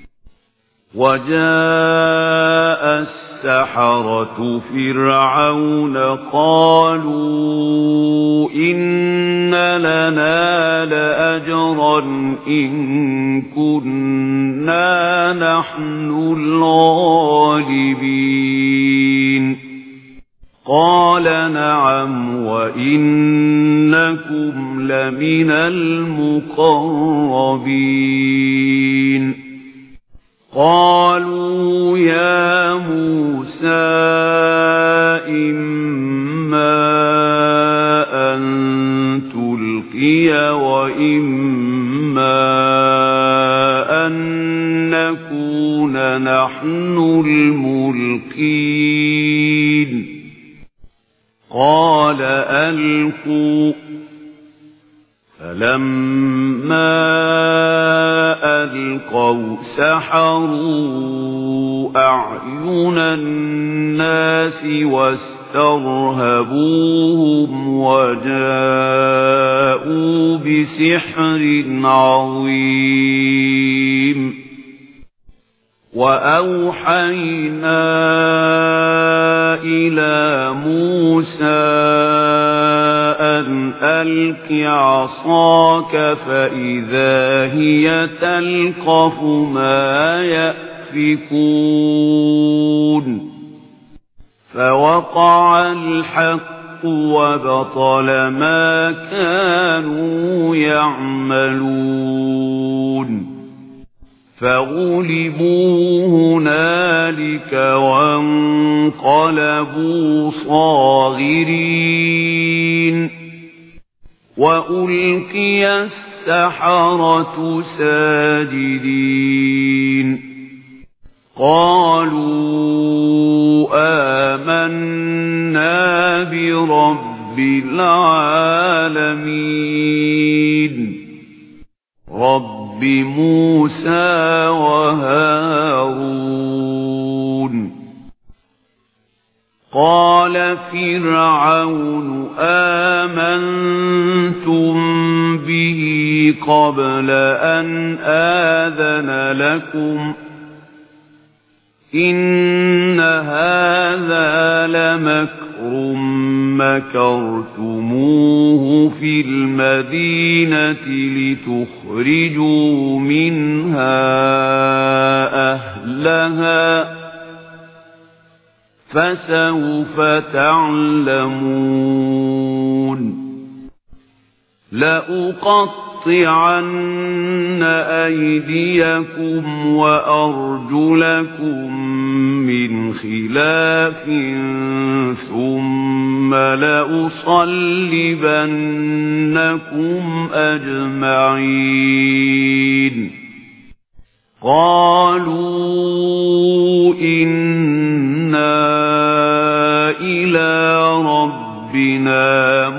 [SPEAKER 1] وَجَاءَ السَّحَرَةُ فِرْعَوْنَ قَالُوا إِنَّ لَنَا لَأَجْرًا إِن كُنَّا نَحْنُ الْغَالِبِينَ قال نعم وإنكم لمن المقربين قالوا يا موسى إما أن تلقي وإما أن نكون نحن الملقين قال ألقوا فلما ألقوا سحروا أعين الناس واسترهبوهم وجاءوا بسحر عظيم وأوحينا إلى موسى أن ألق عصاك فإذا هي تلقف ما يأفكون فوقع الحق وبطل ما كانوا يعملون فغلبوا هنالك وانقلبوا صاغرين وألقي السحرة ساجدين قالوا آمنا برب العالمين رب موسى وهارون قال فرعون آمنتم به قبل أن آذن لكم إن هذا لمكر مكرتموه في المدينة لتخرجوا منها أهلها فسوف تعلمون لأقطعن أيديكم وأرجلكم من خلاف ثم لأصلبنكم أجمعين قالوا إنا إلى ربنا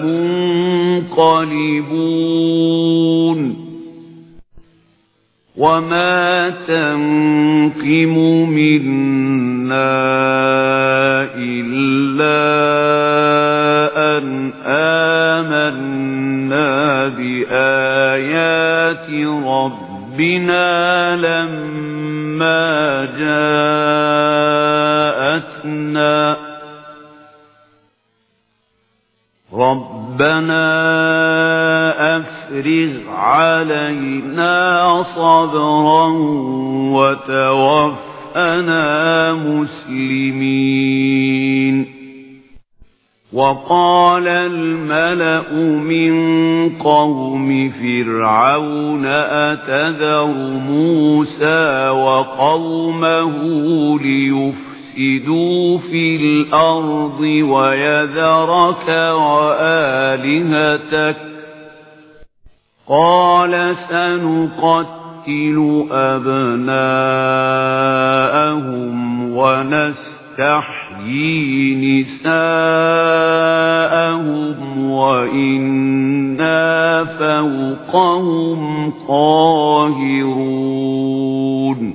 [SPEAKER 1] منقلبون وما تنقم منا إلا أن آمنا بآيات ربنا لما جاءتنا ربنا أفرغ علينا صبرا وتوفنا مسلمين وقال الملأ من قوم فرعون أتذر موسى وقومه ليفسدوا في الأرض ويذرك وآلهتك قال سنقتل أبناءهم ونستحيي نساءهم وإنا فوقهم قاهرون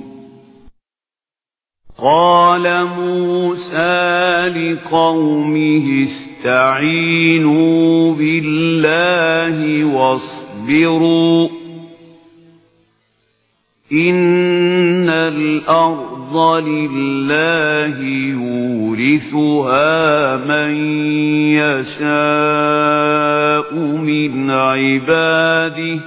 [SPEAKER 1] قال موسى لقومه استعينوا بالله واصبروا إن الأرض لله يورثها من يشاء من عباده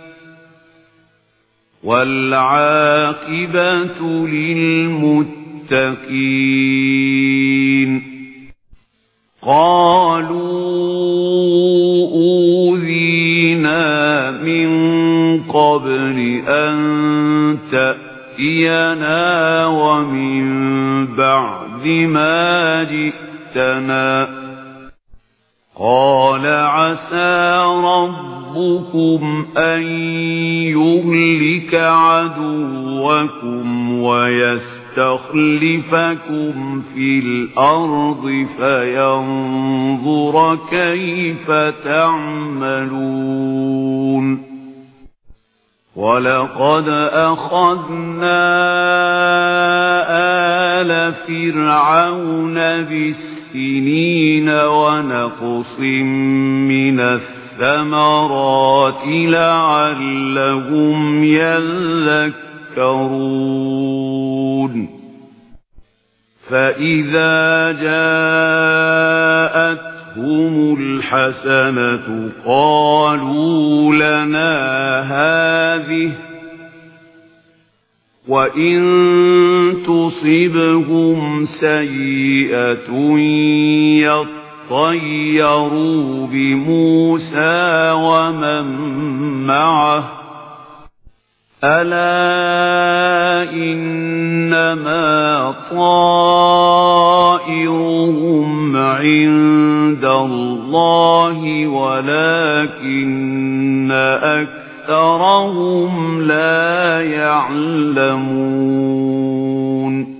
[SPEAKER 1] والعاقبة للمتقين قالوا أوذينا من قبل أن تأتينا ومن بعد ما جئتنا قال عسى ربكم أن يهلك عدوكم ويستخلفكم في الأرض فينظر كيف تعملون ولقد أخذنا آل فرعون بالسنين ونقص من الثمرات لعلهم يذكرون فإذا جاءتهم الحسنة قالوا لنا هذه وإن تصبهم سيئة يطيروا بموسى ومن معه ألا إنما طائرهم عند الله ولكن أكثرهم لا يعلمون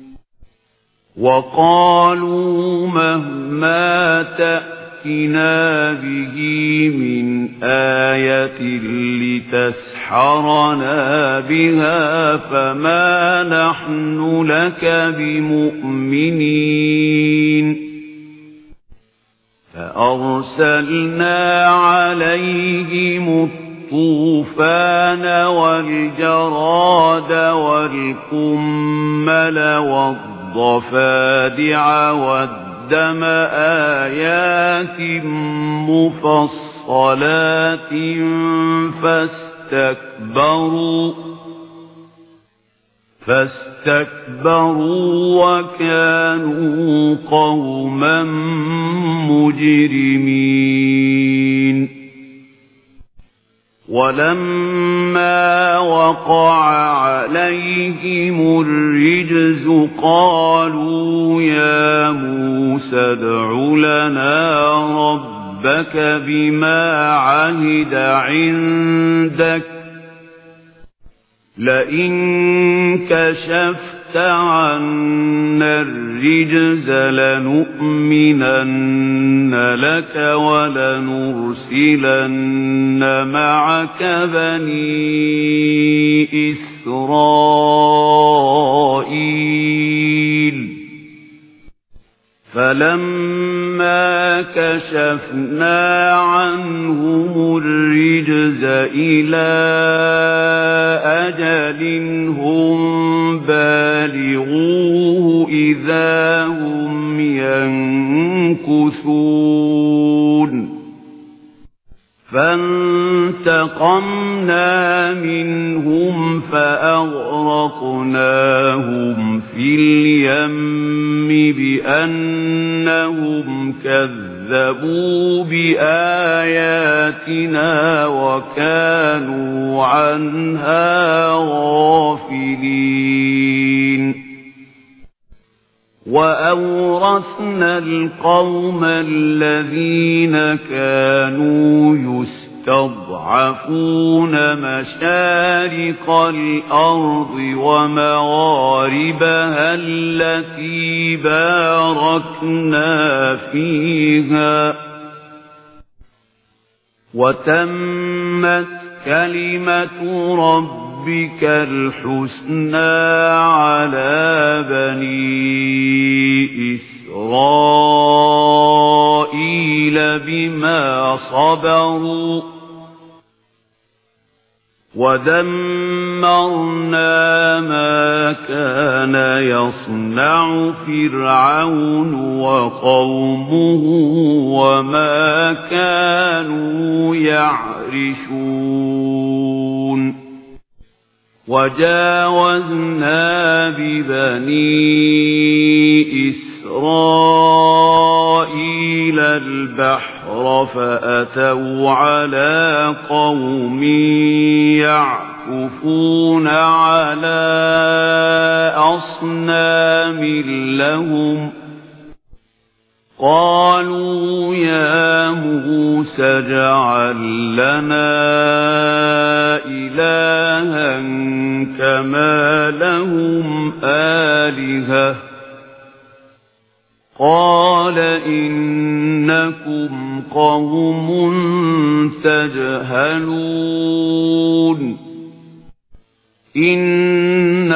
[SPEAKER 1] وقالوا مهما تأتنا به من آية لتسحرنا بها فما نحن لك بمؤمنين فأرسلنا عليهم الطوفان والجراد والقمل والضفادع والدم آيات مفصلات فاستكبروا وكانوا قوما مجرمين ولما وقع عليهم الرجز قالوا يا موسى ادع لنا ربك بما عهد عندك لئن كشفت عنا الرجز لنؤمنن لك ولنرسلن معك بني إسرائيل فلما كشفنا عنهم الرجز إلى أجل هم بالغوه إذا هم ينكثون فانتقمنا منهم فأغرقناهم في اليم بأنهم كذبوا بآياتنا وكانوا عنها غافلين وأورثنا القوم الذين كانوا يستضعفون مشارق الأرض ومغاربها التي باركنا فيها وتمت كلمة ربك الحسنى على بني إسرائيل بما صبروا ودمرنا ما كان يصنع فرعون وقومه وما كانوا يعرشون وجاوزنا ببني إسرائيل إلى البحر فأتوا على قوم يعكفون على أصنام لهم قالوا يا موسى اجعل لنا إلها كما لهم آلهة قال إنكم قوم تجهلون إن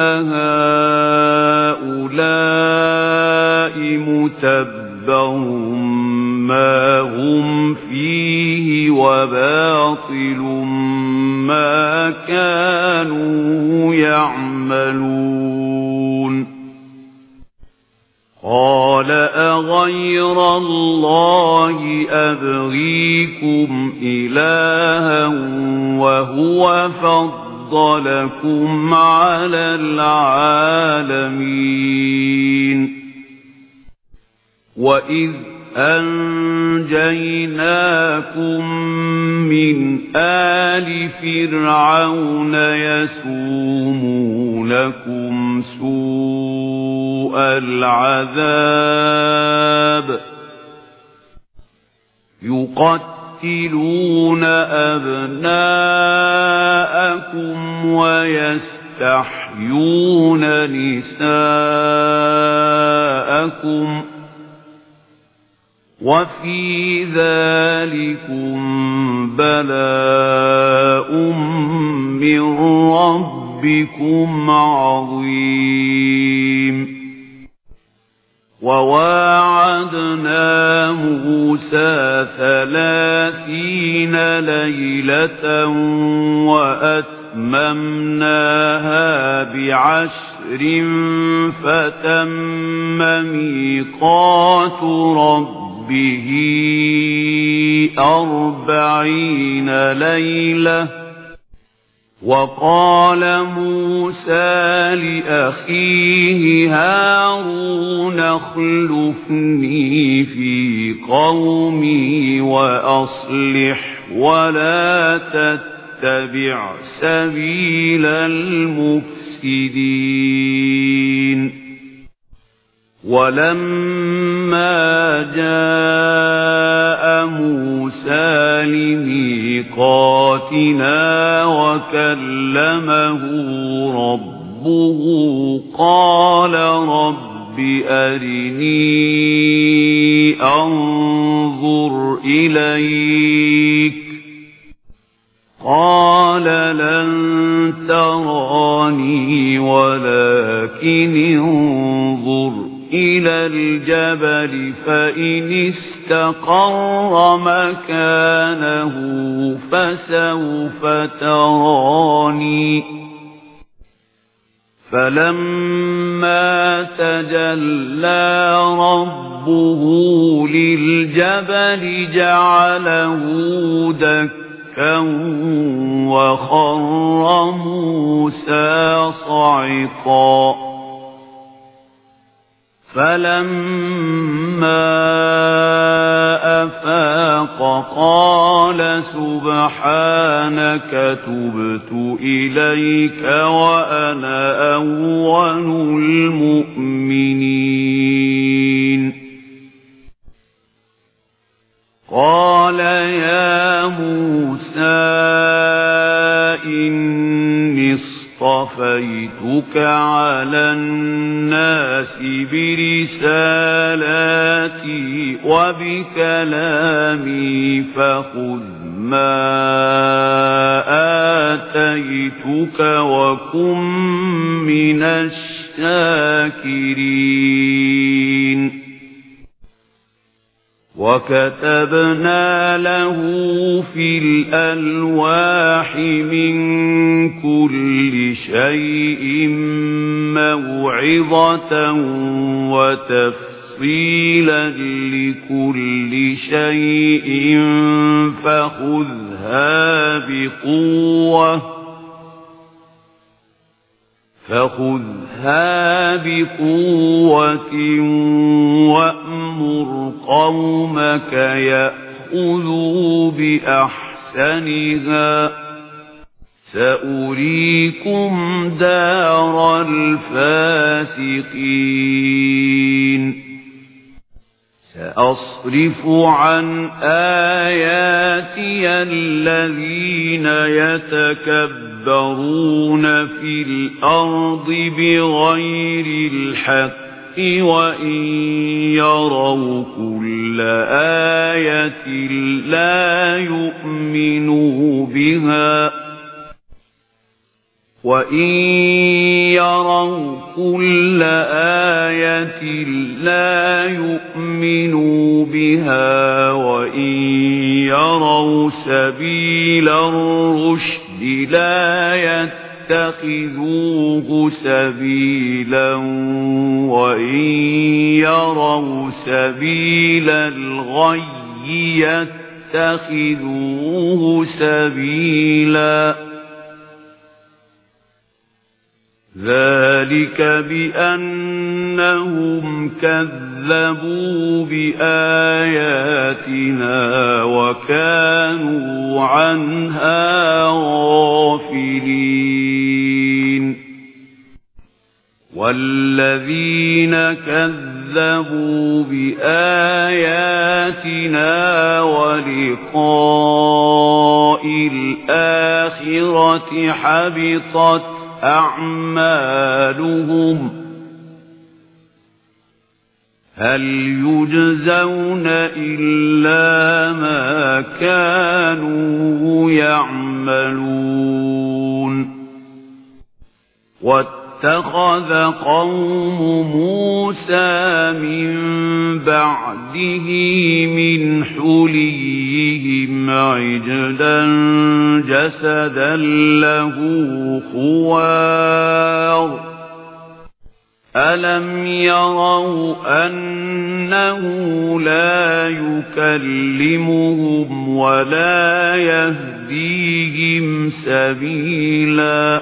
[SPEAKER 1] هؤلاء متبر ما هم فيه وباطل ما كانوا يعملون قال أغير الله أبغيكم إلها وهو فضلكم على العالمين وإذ أنجيناكم من آل فرعون يسومونكم سوء العذاب يقتلون أبناءكم ويستحيون نساءكم وفي ذلكم بلاء من ربكم عظيم وواعدنا موسى 30 ليلة وأتممناها ب10 فتم ميقات ربه 40 ليلة وقال موسى لأخيه هارون اخلفني في قومي وأصلح ولا تتبع سبيل المفسدين ولما جاء موسى لميقاتنا وكلمه ربه قال رب أرني أنظر إليك قال لن تراني ولكن انظر إلى الجبل فإن استقر مكانه فسوف تراني فلما تجلى ربه للجبل جعله دكا وخر موسى صعقا فلما أفاق قال سبحانك تبت إليك وأنا أول المؤمنين قال يا موسى إني اصطفيتك على الناس برسالاتي وبكلامي فخذ ما آتيتك وكن من الشاكرين وكتبنا له في الألواح من كل شيء موعظة وتفصيلا لكل شيء فخذها بقوة وأمر قومك يأخذوا بأحسنها سأريكم دار الفاسقين سأصرف عن آياتي الذين يتكبرون في الأرض بغير الحق وإن يروا كل آية لا يؤمنوا بها وإن يروا كل آية لا يؤمنوا بها وإن يروا سبيل الرشد لا يتخذوه سبيلا وإن يروا سبيل الغي يتخذوه سبيلا ذلك بأنهم كذبوا بآياتنا وكانوا عنها غافلين والذين كذبوا بآياتنا ولقاء الآخرة حبطت أعمالهم هل يجزون إلا ما كانوا يعملون واتخذ قوم موسى من بعده من حليهم عجلا جسدا له خوار ألم يروا أنه لا يكلمهم ولا يهديهم سبيلا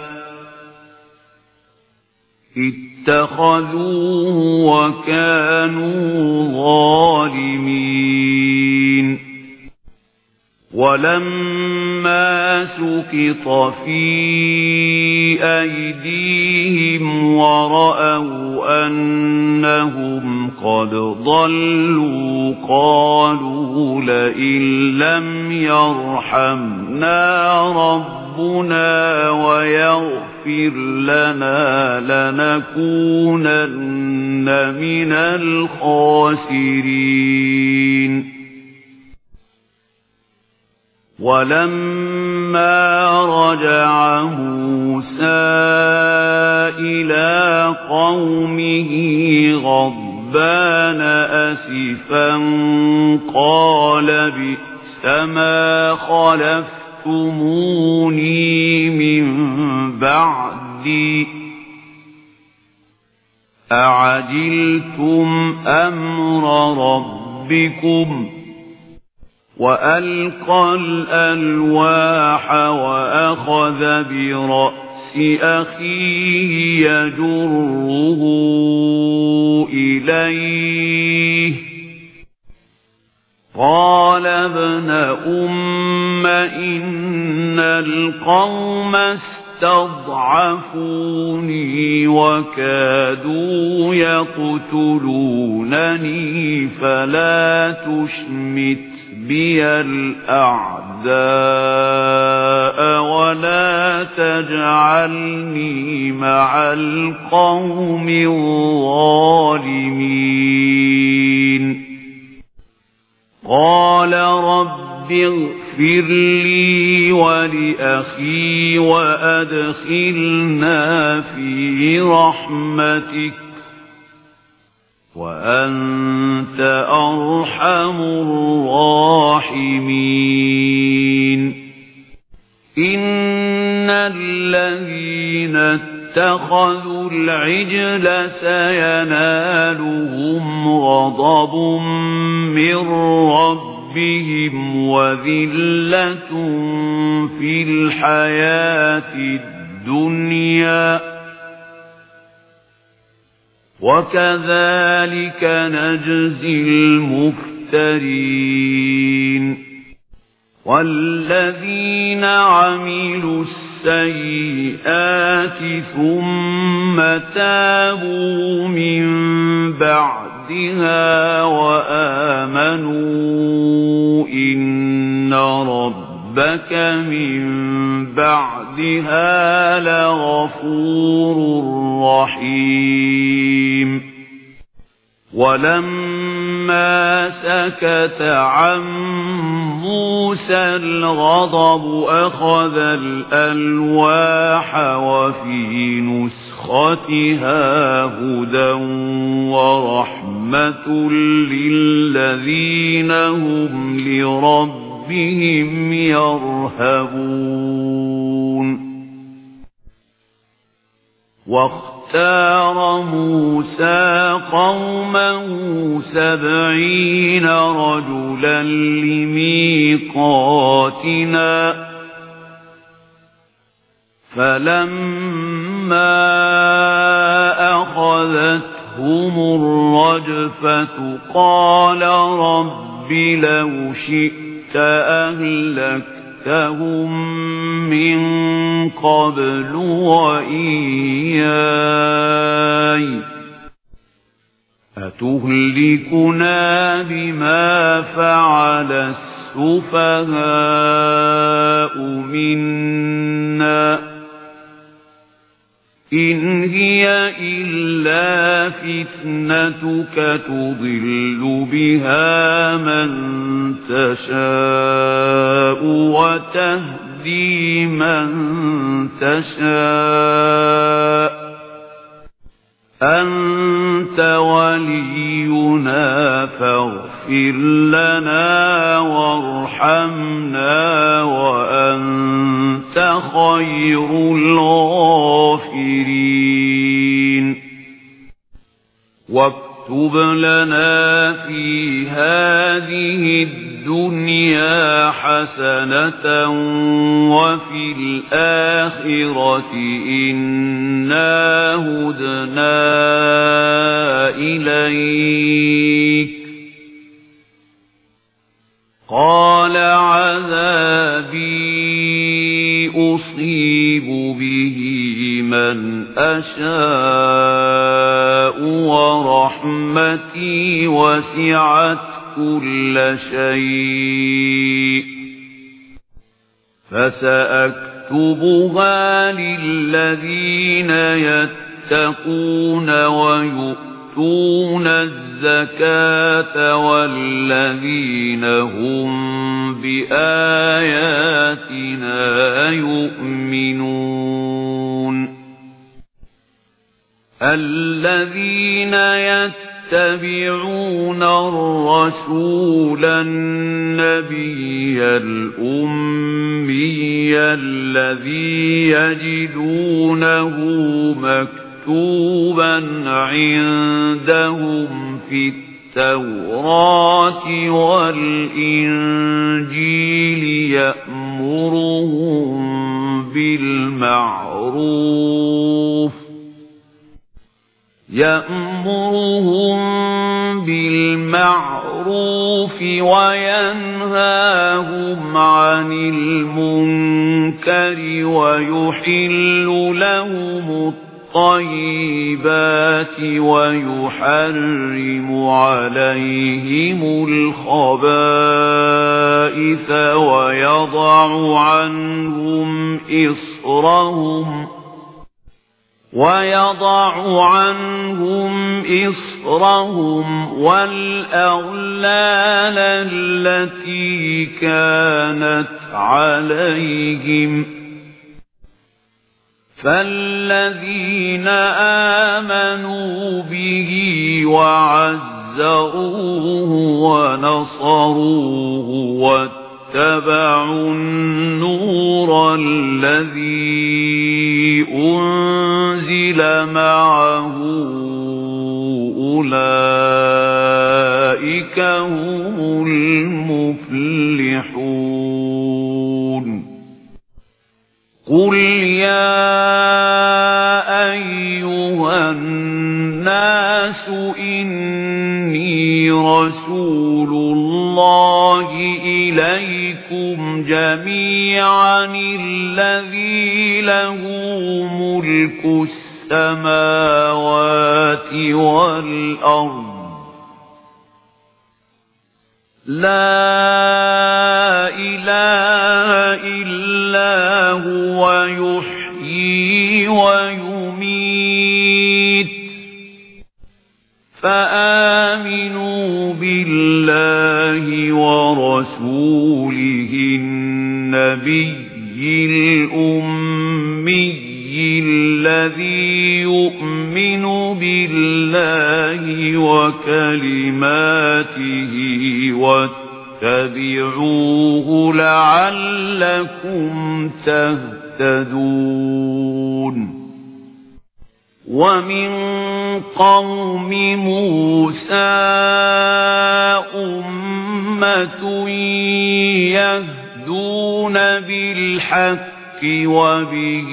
[SPEAKER 1] اتخذوه وكانوا ظالمين ولما سقط في أيديهم ورأوا أنهم قد ضلوا قالوا لئن لم يرحمنا ربنا ويغفر لنا لنكونن من الخاسرين ولما رجع موسى إلى قومه غضبان أسفا قال بئس ما خلفتموني من بعدي أعجلتم أمر ربكم وألقى الألواح وأخذ برأس أخيه يجره إليه قال ابن أم إن القوم استضعفوني وكادوا يقتلونني فلا تشمت بي الأعداء ولا تجعلني مع القوم الظالمين قال رب اغفر لي ولأخي وأدخلنا في رحمتك وأنت أرحم الراحمين إن الذين اتخذوا العجل سينالهم غضب من ربهم وذلة في الحياة الدنيا وكذلك نجزي المفترين والذين عملوا السيئات ثم تابوا من بعدها وآمنوا إن ربك من بعدها لغفور رحيم ولما سكت عن موسى الغضب أخذ الألواح وفي نسختها هدى ورحمة للذين هم لربهم يرهبون واختار موسى قومه 70 رجلا لميقاتنا فلما أخذتهم الرجفة قال رب لو شئت أهلكتهم من قبل وإياي أتهلكنا بما فعل السفهاء منا إن هي إلا فتنتك تضل بها من تشاء وتهدي من تشاء أنت ولينا فاغفر لنا وارحمنا وأنت خير الغافرين واكتب لنا في هذه الدنيا حسنة وفي الآخرة إنا هدنا إليك قال عذابي أصيب به من أشاء ورحمتي وسعت كل شيء فسأكتبها للذين يتقون ويؤتون الزكاة والذين هم بآياتنا يؤمنون الذين يتبعون الرسول النبي الأمي الذي يجدونه مكتوبا عندهم في التوراة والإنجيل يأمرهم بالمعروف وينهاهم عن المنكر ويحل لهم الطيبات ويحرم عليهم الخبائث ويضع عنهم إصرهم والأغلال التي كانت عليهم فالذين آمنوا به وعزروه ونصروه واتبعوا النور الذي أنزل معه أولئك هم المفلحون قل يا أيها الناس رسول الله إليكم جميعا الذي له ملك السماوات والأرض لا إله إلا هو يحيي ويميت فآمنوا بالله ورسوله النبي الأمي الذي يؤمن بالله وكلماته واتبعوه لعلكم تهتدون ومن قوم موسى أمة يهدون بالحق وبه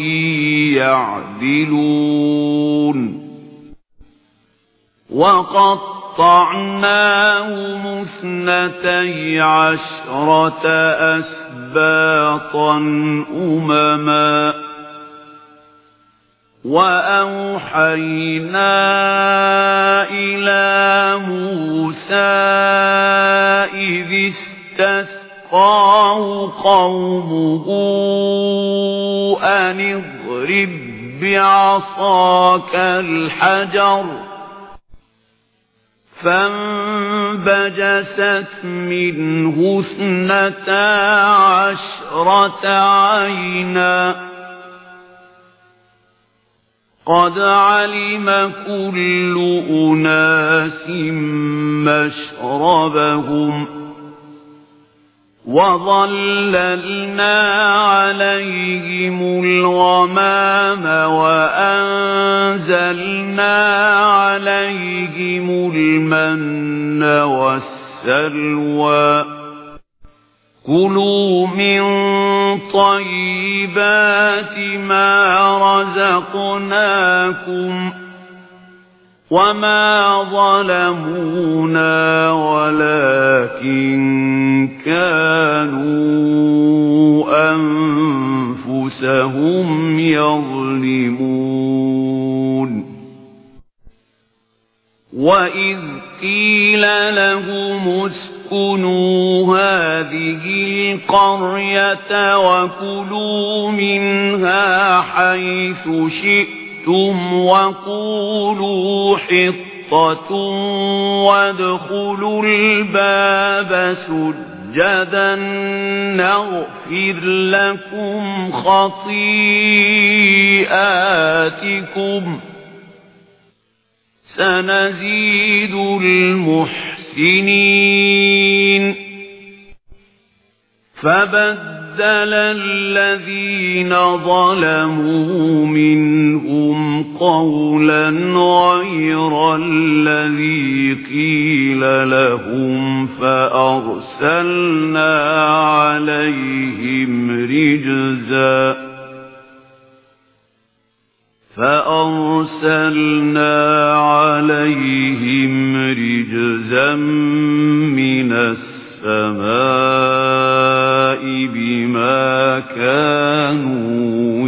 [SPEAKER 1] يعدلون وقطعناهم 12 أسباطا أمما وأوحينا إلى موسى إذ استسقاه قومه أن اضرب بعصاك الحجر فانبجست منه 12 عينا قد علم كل أناس مشربهم وظللنا عليهم الغمام وأنزلنا عليهم المن والسلوى كلوا من طيبات ما رزقناكم وما ظلمونا ولكن كانوا أنفسهم يظلمون وإذ قيل لهم اسكنوا هذه القرية وكلوا منها حيث شئتم وقولوا حطة وادخلوا الباب سجدا نغفر لكم خطيئاتكم سنزيد المحسنين فبدل الذين ظلموا منهم قولا غير الذي قيل لهم فأرسلنا عليهم رجزا من السماء بما كانوا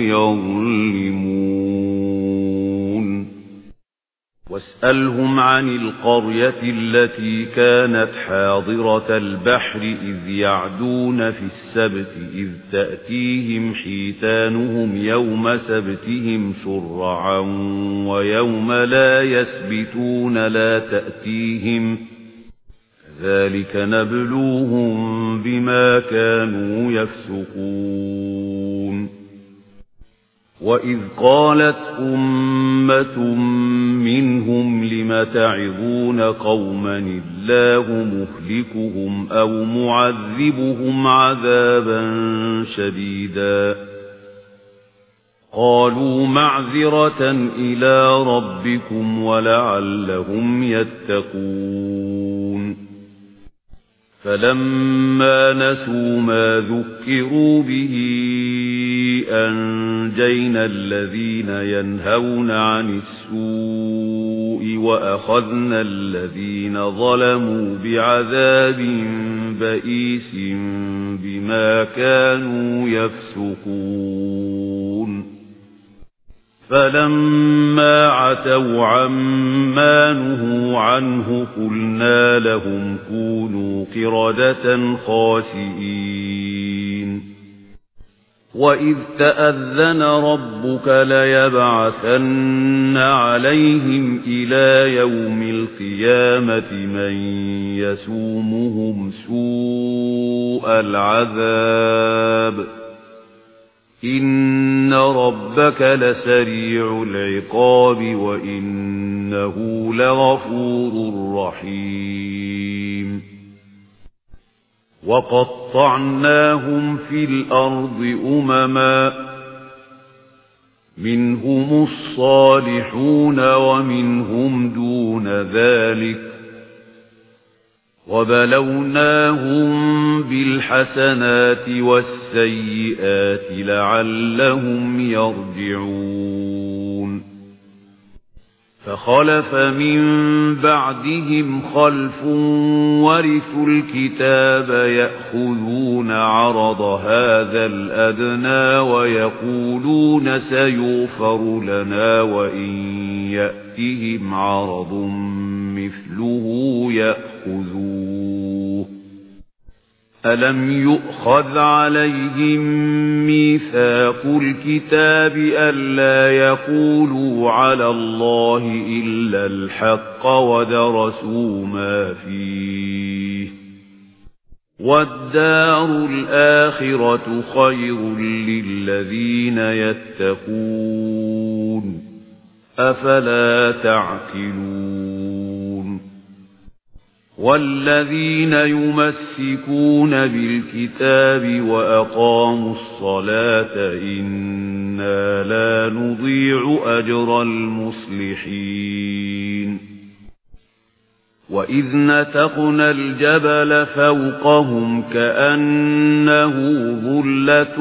[SPEAKER 1] يظلمون واسألهم عن القرية التي كانت حاضرة البحر إذ يعدون في السبت إذ تأتيهم حيتانهم يوم سبتهم شرعا ويوم لا يسبتون لا تأتيهم ذلك نبلوهم بما كانوا يفسقون وإذ قالت أمة منهم لم تعظون قوما الله مهلكهم أو معذبهم عذابا شديدا قالوا معذرة إلى ربكم ولعلهم يتقون فلما نسوا ما ذكروا به أنجينا الذين ينهون عن السوء وأخذنا الذين ظلموا بعذاب بئيس بما كانوا يفسقون فلما عتوا عما نهوا عنه قلنا لهم كونوا قردة خاسئين وإذ تأذن ربك ليبعثن عليهم إلى يوم القيامة من يسومهم سوء العذاب إن ربك لسريع العقاب وإنه لغفور رحيم وقطعناهم في الأرض أمما منهم الصالحون ومنهم دون ذلك وبلوناهم بالحسنات والسيئات لعلهم يرجعون فخلف من بعدهم خلف ورثوا الكتاب يأخذون عرض هذا الأدنى ويقولون سيغفر لنا وإن يأتهم عرض مثله يأخذوه ألم يؤخذ عليهم ميثاق الكتاب ألا يقولوا على الله إلا الحق ودرسوا ما فيه والدار الآخرة خير للذين يتقون أفلا تعقلون والذين يمسكون بالكتاب وأقاموا الصلاة إنا لا نضيع أجر المصلحين وإذ نتقنا الجبل فوقهم كأنه ظلة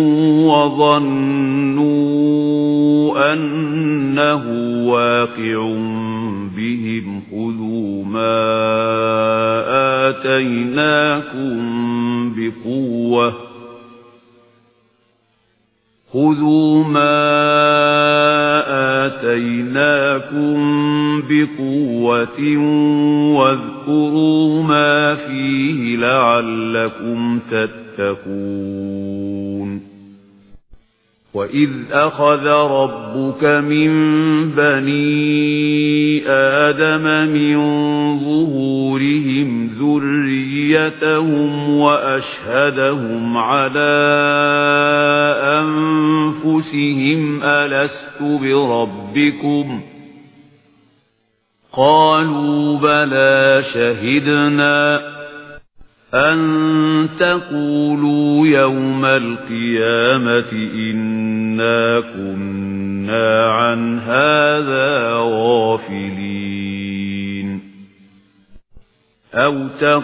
[SPEAKER 1] وظنوا أنه واقع بهم خذوا ما آتيناكم بقوة واذكروا ما فيه لعلكم تتقون وإذ أخذ ربك من بني آدم من ظهورهم ذريتهم وأشهدهم على أنفسهم ألست بربكم قالوا بلى شهدنا أن تقولوا يوم القيامة إنا كنا عن هذا غافلين أو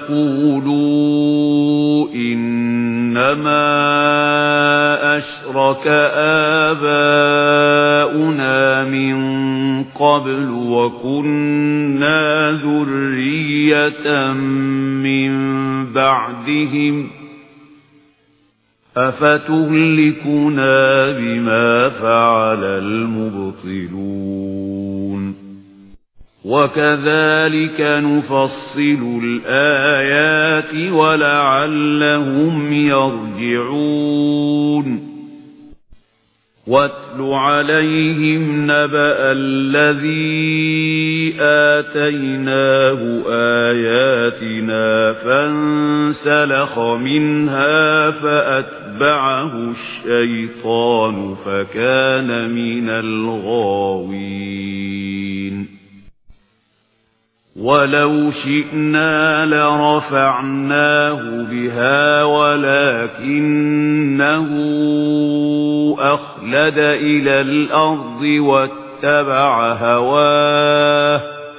[SPEAKER 1] تقولوا إنما أشرك آباؤنا من قبل وكنا ذرية من بعدهم أفتهلكنا بما فعل المبطلون وكذلك نفصل الآيات ولعلهم يرجعون واتل عليهم نبأ الذي آتيناه آياتنا فانسلخ منها فأتبعه الشيطان فكان من الغاوين ولو شئنا لرفعناه بها ولكنه أخلد إلى الأرض واتبع هواه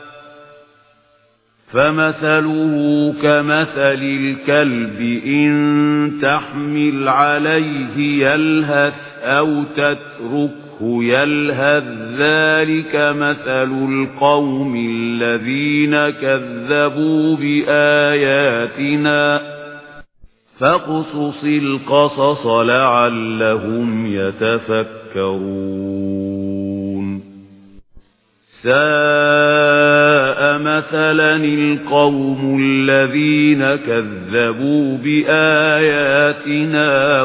[SPEAKER 1] فمثله كمثل الكلب إن تحمل عليه يلهث أو تتركه يلهث ذلك مثل القوم الذين كذبوا بآياتنا فاقصص القصص لعلهم يتفكرون ساء مثلا القوم الذين كذبوا بآياتنا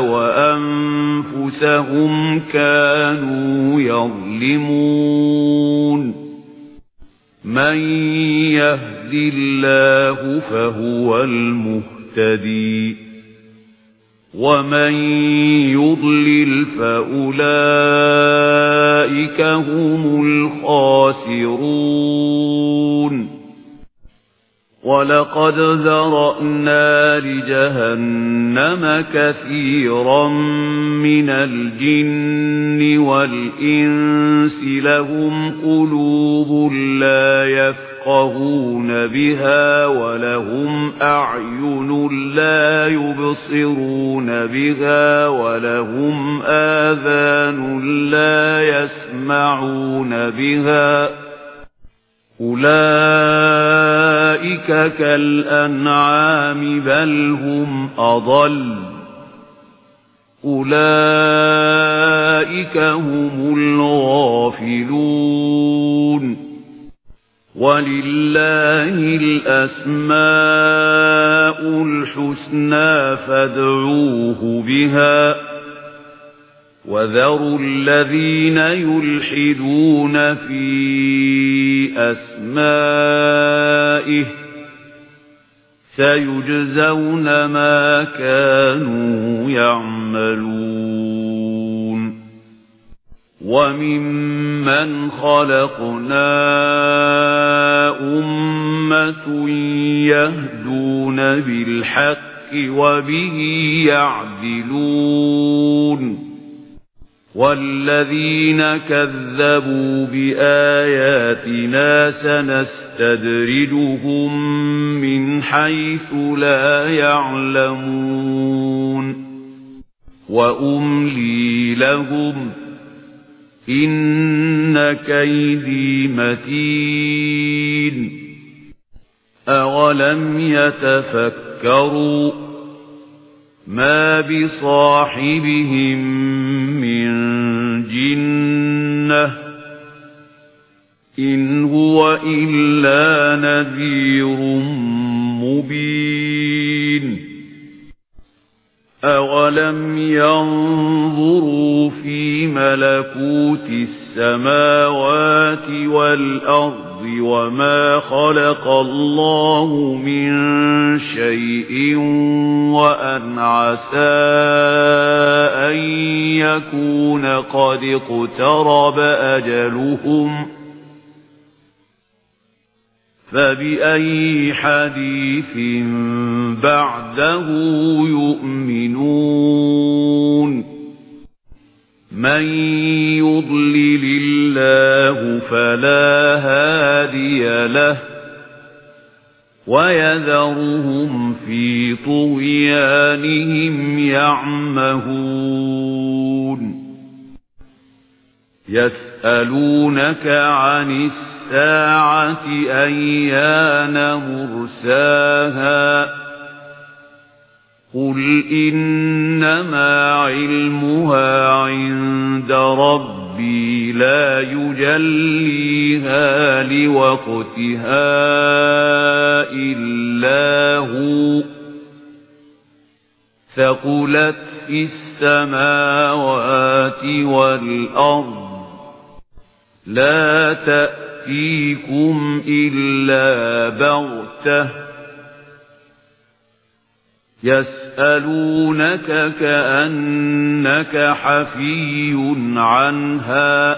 [SPEAKER 1] وأنفسهم كانوا يظلمون من يهد الله فهو المهتدي ومن يضلل فأولئك هم الخاسرون ولقد ذرأنا لجهنم كثيرا من الجن والإنس لهم قلوب لا يفقهون بها ولهم أعين لا يبصرون بها ولهم آذان لا يسمعون بها أولئك كالأنعام بل هم أضل أولئك هم الغافلون ولله الأسماء الحسنى فادعوه بها وذروا الذين يلحدون في أسمائه سيجزون ما كانوا يعملون وممن خلقنا أمة يهدون بالحق وبه يعدلون والذين كذبوا بآياتنا سنستدرجهم من حيث لا يعلمون وأملي لهم إن كيدي متين أولم يتفكروا ما بصاحبهم من جنة إن هو إلا نذير مبين أولم ينظروا في ملكوت السماوات والأرض وما خلق الله من شيء وأن عسى أن يكون قد اقترب أجلهم فبأي حديث بعده يؤمنون من يضلل الله فلا هادي له ويذرهم في طغيانهم يعمهون يسألونك عن الساعة أيان مرساها قل إنما علمها عند ربي لا يجليها لوقتها إلا هو ثقلت في السماوات والأرض لا تأتيكم إلا بغتة يسألونك كأنك حفي عنها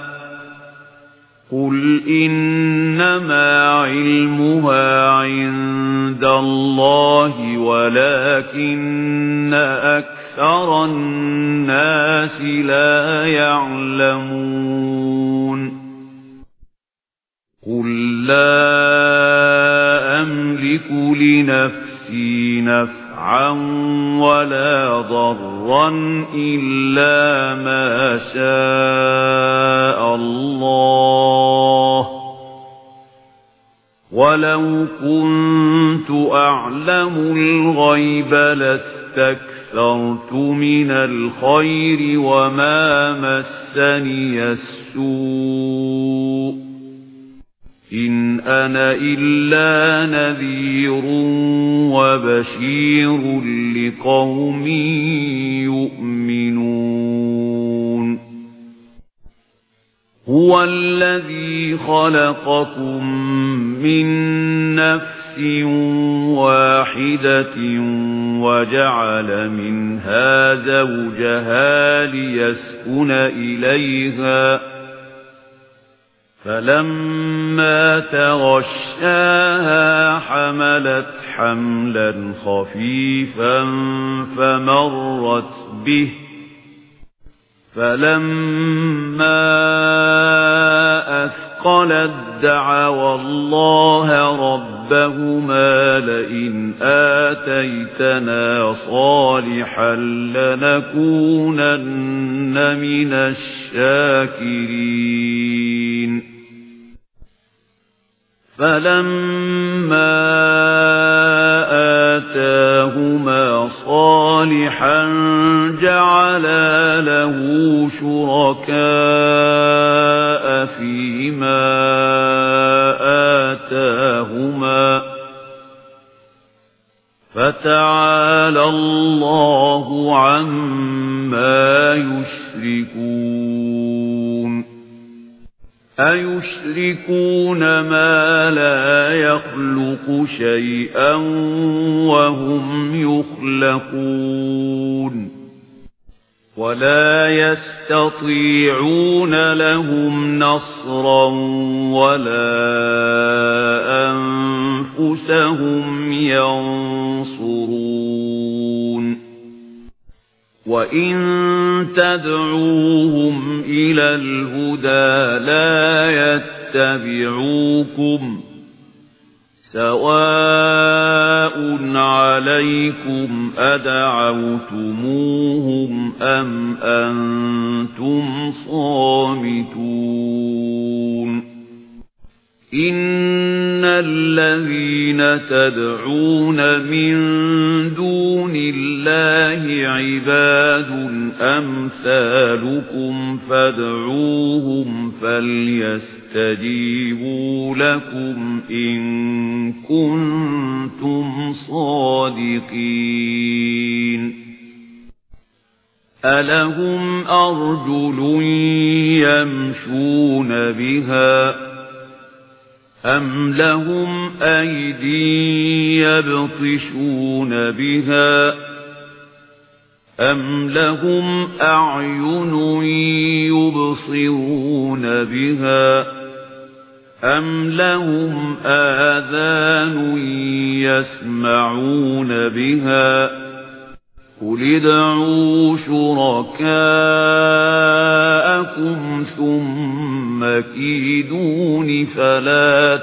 [SPEAKER 1] قل إنما علمها عند الله ولكن أكثر الناس لا يعلمون قل لا أملك لنفسي نفعا نفعا ولا ضرا إلا ما شاء الله ولو كنت أعلم الغيب لاستكثرت من الخير وما مسني السوء إن أنا إلا نذير وبشير لقوم يؤمنون هو الذي خلقكم من نفس واحدة وجعل منها زوجها ليسكن إليها فلما تغشاها حملت حملا خفيفا فمرت به فلما أثقلت دعوا الله ربهما لئن آتيتنا صالحا لنكونن من الشاكرين فلما آتاهما صالحا جعلا له شركاء فيما آتاهما فتعالى الله عما يشركون أيشركون ما لا يخلق شيئا وهم يخلقون ولا يستطيعون لهم نصرا ولا أنفسهم ينصرون وإن تدعوهم إلى الهدى لا يتبعوكم سواء عليكم أدعوتموهم أم أنتم صامتون إن الذين تدعون من دون الله عباد أمثالكم فادعوهم فليستجيبوا لكم إن كنتم صادقين ألهم أرجل يمشون بها أم لهم أيدي يبطشون بها أم لهم أعين يبصرون بها أم لهم آذان يسمعون بها قل ادعوا شركاءكم ثم كيدون فلا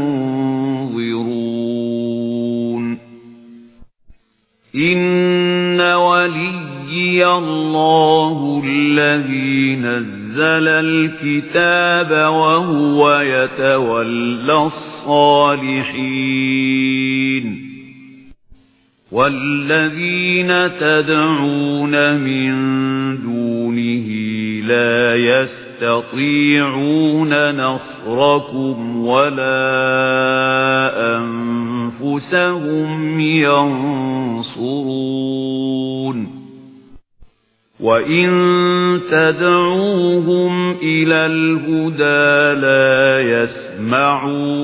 [SPEAKER 1] تنظرون إن وليي الله الذي نزل الكتاب وهو يتولى الصالحين والذين تدعون من دونه لا يستطيعون نصركم ولا أنفسهم ينصرون وإن تدعوهم إلى الهدى لا يسمعوا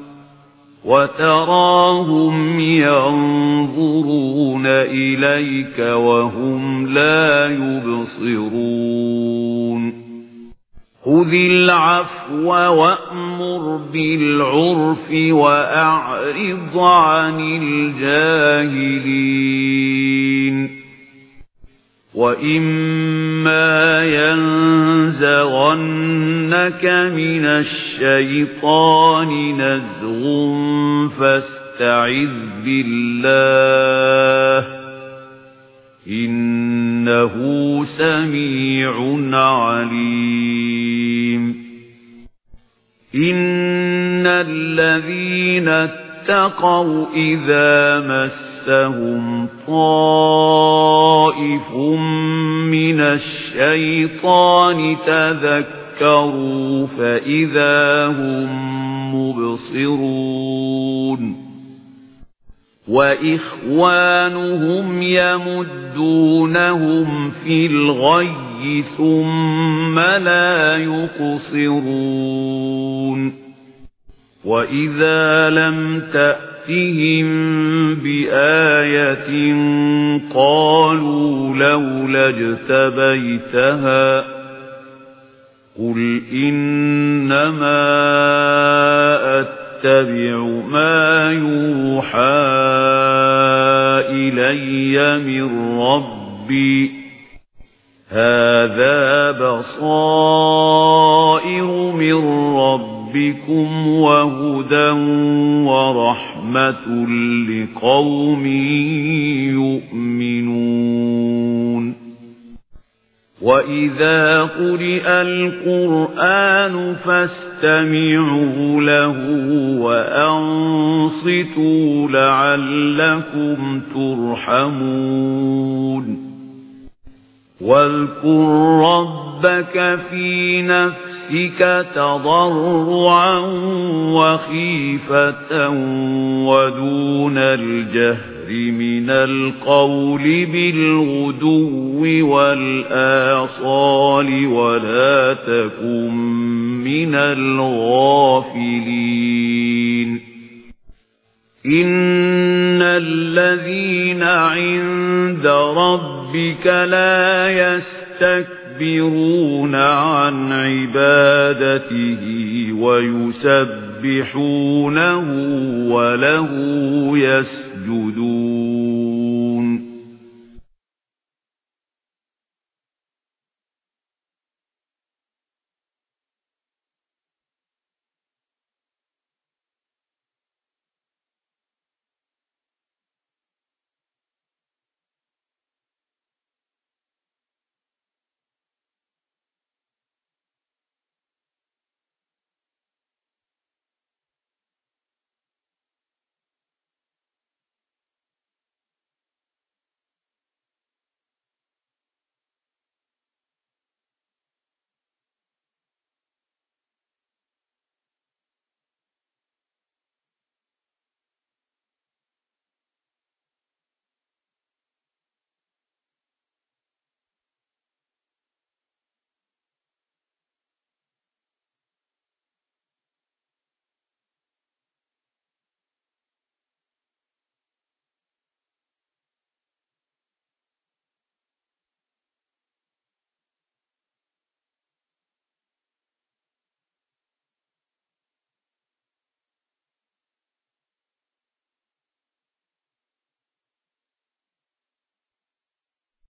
[SPEAKER 1] وتراهم ينظرون إليك وهم لا يبصرون خذ العفو وأمر بالعرف وأعرض عن الجاهلين وإما ينزغنك من الشيطان نزغ فاستعذ بالله إنه سميع عليم إن الذين اتقوا إذا مسهم طائف من الشيطان تذكروا فإذا هم مبصرون وإخوانهم يمدونهم في الغي ثم لا يقصرون وإذا لم تأتهم بآية قالوا لولا اجتبيتها قل إنما أتبع ما يوحى إلي من ربي هذا بصائر من ربكم وهدى ورحمة لقوم يؤمنون وإذا قرئ القرآن فاستمعوا له وأنصتوا لعلكم ترحمون واذكر ربك في نفسك تضرعا وخيفة ودون الجهر من القول بالغدو والآصال ولا تكن من الغافلين إن الذين عند ربك لا يستكبرون عن عبادته ويسبحونه وله يسجدون